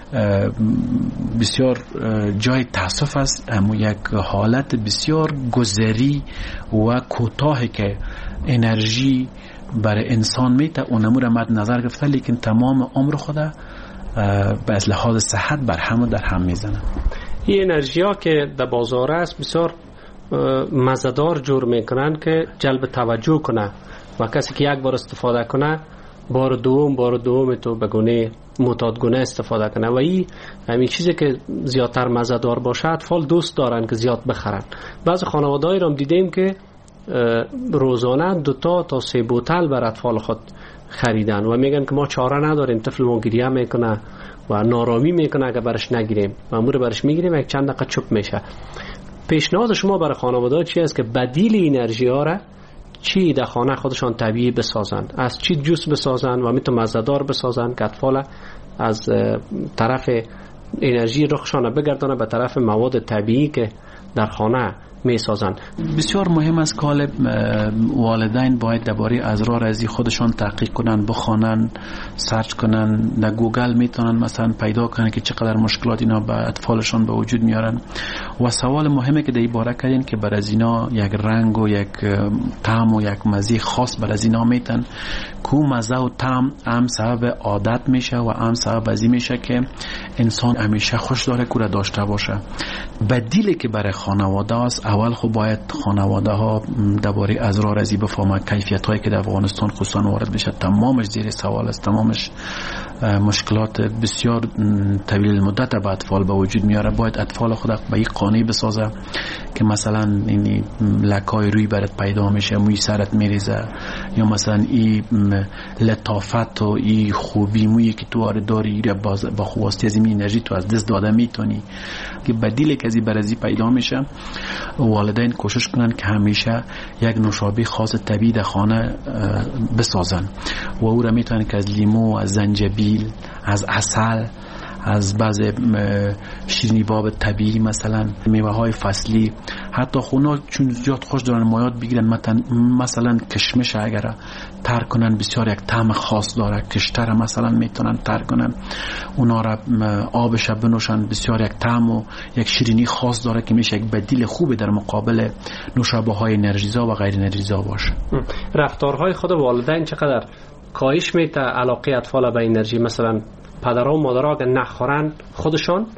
بسیار جای تاسف است، اما یک حالت بسیار گذری و کوتاهی که انرژی برای انسان میته اونمو را مد نظر گرفته، لیکن تمام عمر خود به لحاظ صحت بر هم در هم میزنه. این انرژی ها که در بازار است بسیار مزدار جور میکنن که جلب توجه کنه و کسی که یک بار استفاده کنه بار دوم تو بگونه معتادگونه استفاده کنه و همین چیزی که زیادتر مزه‌دار باشه اطفال دوست دارن که زیاد بخرن. بعض خانواده‌ای رو دیدیم که روزانه 2 تا 3 بوتل بر اطفال خود خریدن و میگن که ما چاره نداریم، طفل ما گریه میکنه و نارامی میکنه اگه برش نگیریم و امور برش میگیریم یک چند دقیقه چوب میشه. پیشنهاد شما برای خانواده‌ها چی است که بدیل انرژی ها را چی در خانه خودشان طبیعی بسازن؟ از چی جوس بسازن و میتون مزه‌دار بسازن که اطفال از طرف انرژی رخشان بگردانه به طرف مواد طبیعی که در خانه میسازن. بسیار مهم است که والدین باید درباره اسرار خودشان تحقیق کنن، بخوانن، سرچ کنن، در گوگل میتونن مثلا پیدا کنن که چقدر مشکلات اینا به اطفالشان به وجود میارن. و سوال مهمه که در این باره کردین که بر از اینا یک رنگ و یک طعم و یک مزه خاص بر از اینا میتن که مزه و طعم هم سبب عادت میشه و هم سبب ازی میشه که انسان همیشه خوش داره که داشته باشه. بدیلی که برای خانواده است، اول خب باید خانواده ها درباره اسرار ازی بفهمن. کیفیت هایی که در افغانستان خصوصا وارد میشه تمامش زیر سوال است، تمامش مشکلات بسیار طویل مدت به اطفال به وجود میاره. باید اطفال خود به یک قانع بسازه که مثلا این لکای روی برات پیدا میشه، موی سرت میریزه، یا مثلا این لطافت و این خوبی مویی که تو داری با خواستی از این انرژی تو از دست داده میتونی که بدیل که از برازی پیدا میشه. والدین کوشش کنن که همیشه یک نوشابه خاص طبیعی در خانه بسازن و او را میتونن که از لیمو، از زنجبیل، از عسل، از بعض شیرینی باب طبیعی، مثلا میوه های فصلی، حتی خونا چون زیاد خوش دارن مایات بگیرن، مثلا کشمش اگر تر کنن بسیار یک طعم خاص داره، کشتر مثلا میتونن تر کنن، اونا را آبش بنوشن، بسیار یک طعم و یک شیرینی خاص داره که میشه یک بدیل خوبی در مقابل نوشابه های انرژیزا و غیر انرژیزا باشه. رفتارهای خود والدین چقدر کاهش میده علاقه اطفال به انرژی؟ مثلا پدرها و مادرها اگر نخورن خودشان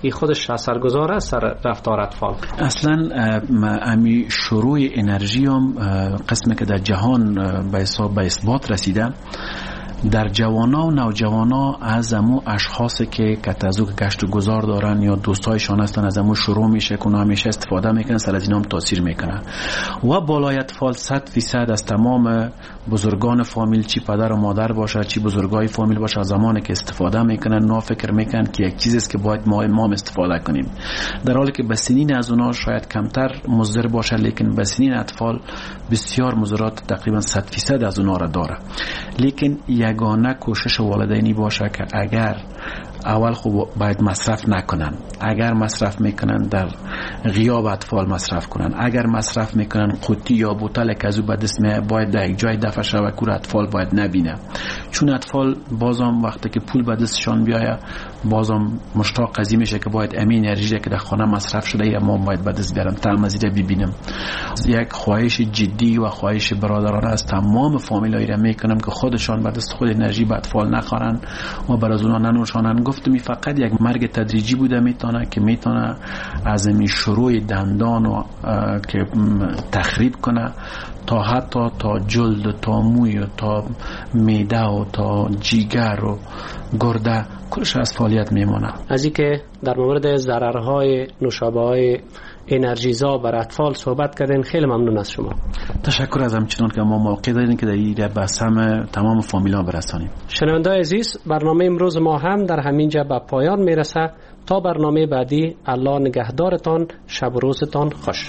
این خودش اثرگذار است سر رفتار اطفال. اصلا امی شروع انرژی هم قسمی که در جهان به اثبات رسیده در جوانا و نوجوانا از امو اشخاصی که کتازو که گشت و گذار دارن یا دوستایشان هستن از امو شروع میشه که همیشه استفاده میکنن، سر از اینا هم تاثیر میکنن و بالای اطفال 100% از تمام بزرگان فامیل، چی پدر و مادر باشه چی بزرگای فامیل باشه، از زمانی که استفاده میکنن نا فکر میکنن که یک چیزی است که باید ما استفاده کنیم، در حالی که به سنین از اونها شاید کمتر مضر باشه لیکن به سنین اطفال بسیار مضرات تقریبا 100% از اونها را داره. لیکن یگانه کوشش والدینی باشه که اگر اول خوب باید مصرف نکنن، اگر مصرف میکنن در غیاب اطفال مصرف کنن، اگر مصرف میکنن قوطی یا بوتل که از او به دست باید در یک جای دفع شوه کور اطفال باید نبینه، چون اطفال بازم وقتی که پول به دستشان بیایه بازم مشتاق قضیه میشه که باید امین انرژی که در خانه مصرف شده یا ما باید به دست بیارم طعم از این ببینم. یک خواهش جدی و خواهش برادرانه از تمام فامیلایی را میکنم که خودشان به دست خود انرژی به اطفال نخورن و بر از اونها ننوشانن. گفتم فقط یک مرگ تدریجی بوده میتونه که میتونه از این شروع دندان و که تخریب کنه تا حتی تا جلد و تا موی و تا معده و تا جیگر و گرده کلش از فعالیت میمونه. از این که در مورد ضررهای نوشابه‌های انرژیزا بر اطفال صحبت کردین، خیلی ممنون از شما. تشکر از همچنان که ما موقع دارین که در این به سهم تمام فامیلا برسانیم. شنونده عزیز، برنامه امروز ما هم در همین جا به پایان میرسه. تا برنامه بعدی، الله نگهدارتان، شب و روزتان خوش.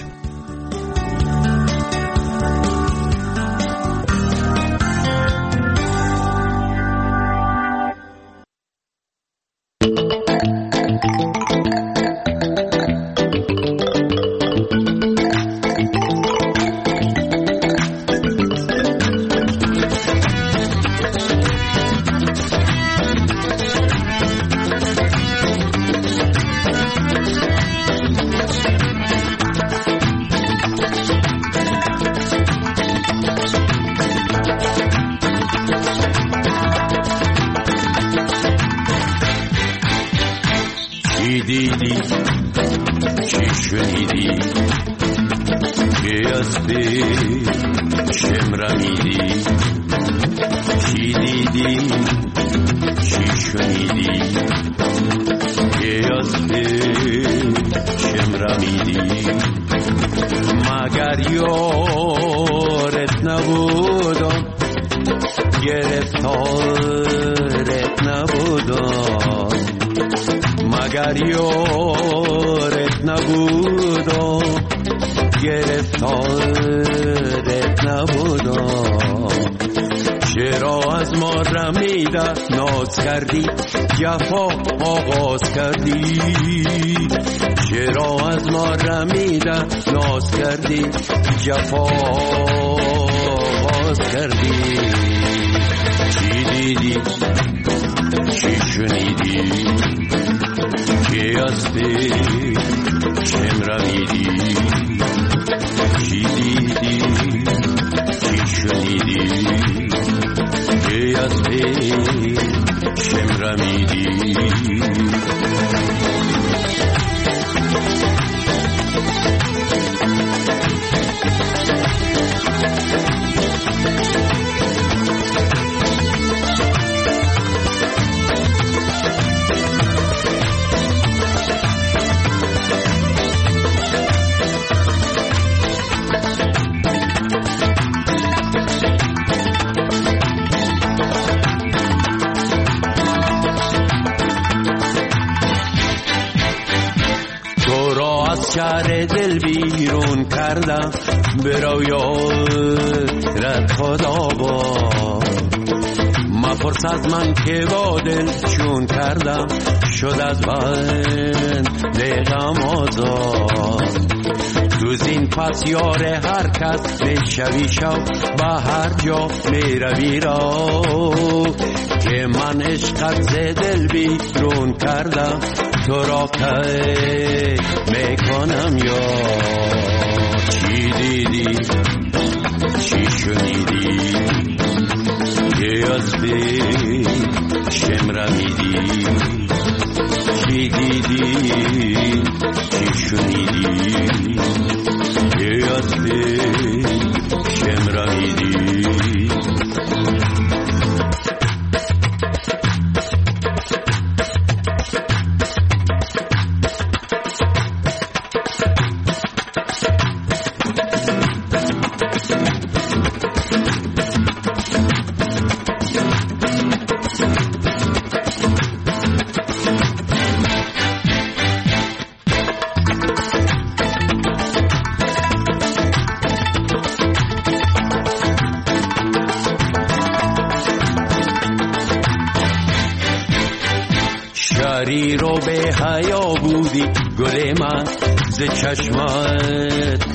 جفا آغاز کردی، چرا از ما رمیده ناز کردی، جفا آغاز کردی. چی دیدی چی شنیدی که از چشم رمیدی، چی دیدی چی شنیدی که از چشم رمیدی. شهر دل بیرون کردم به رویات خدا با مپرس از من که با دل چون کردم شد از بند دقم آزاد. تو زین پس یار هر کس میشوی شو به هر جا میروی را که من عشقت ز دل بیرون کردم تو را که میکنم یا چی دیدی چی شنیدی که از چشم رمیدی، چی دیدی چی شنیدی که از فکرم رمیدی شری رو به حیا بودی گل من ز چشمت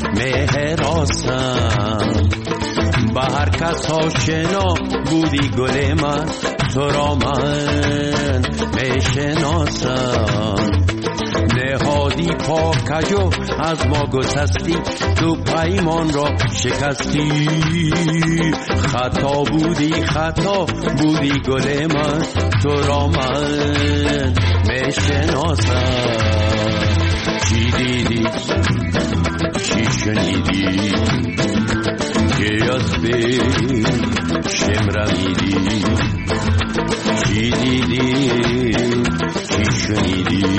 مهراسم به هر کس آشنا بودی گل من تو را من میشناسم نهادی پاکجو از ما گسستی تو پیمان را شکستی خطا بودی گل من تو را من میشناسم چی دیدی چی شنیدی که از فکرم رمیدی چی دیدی چی شنیدی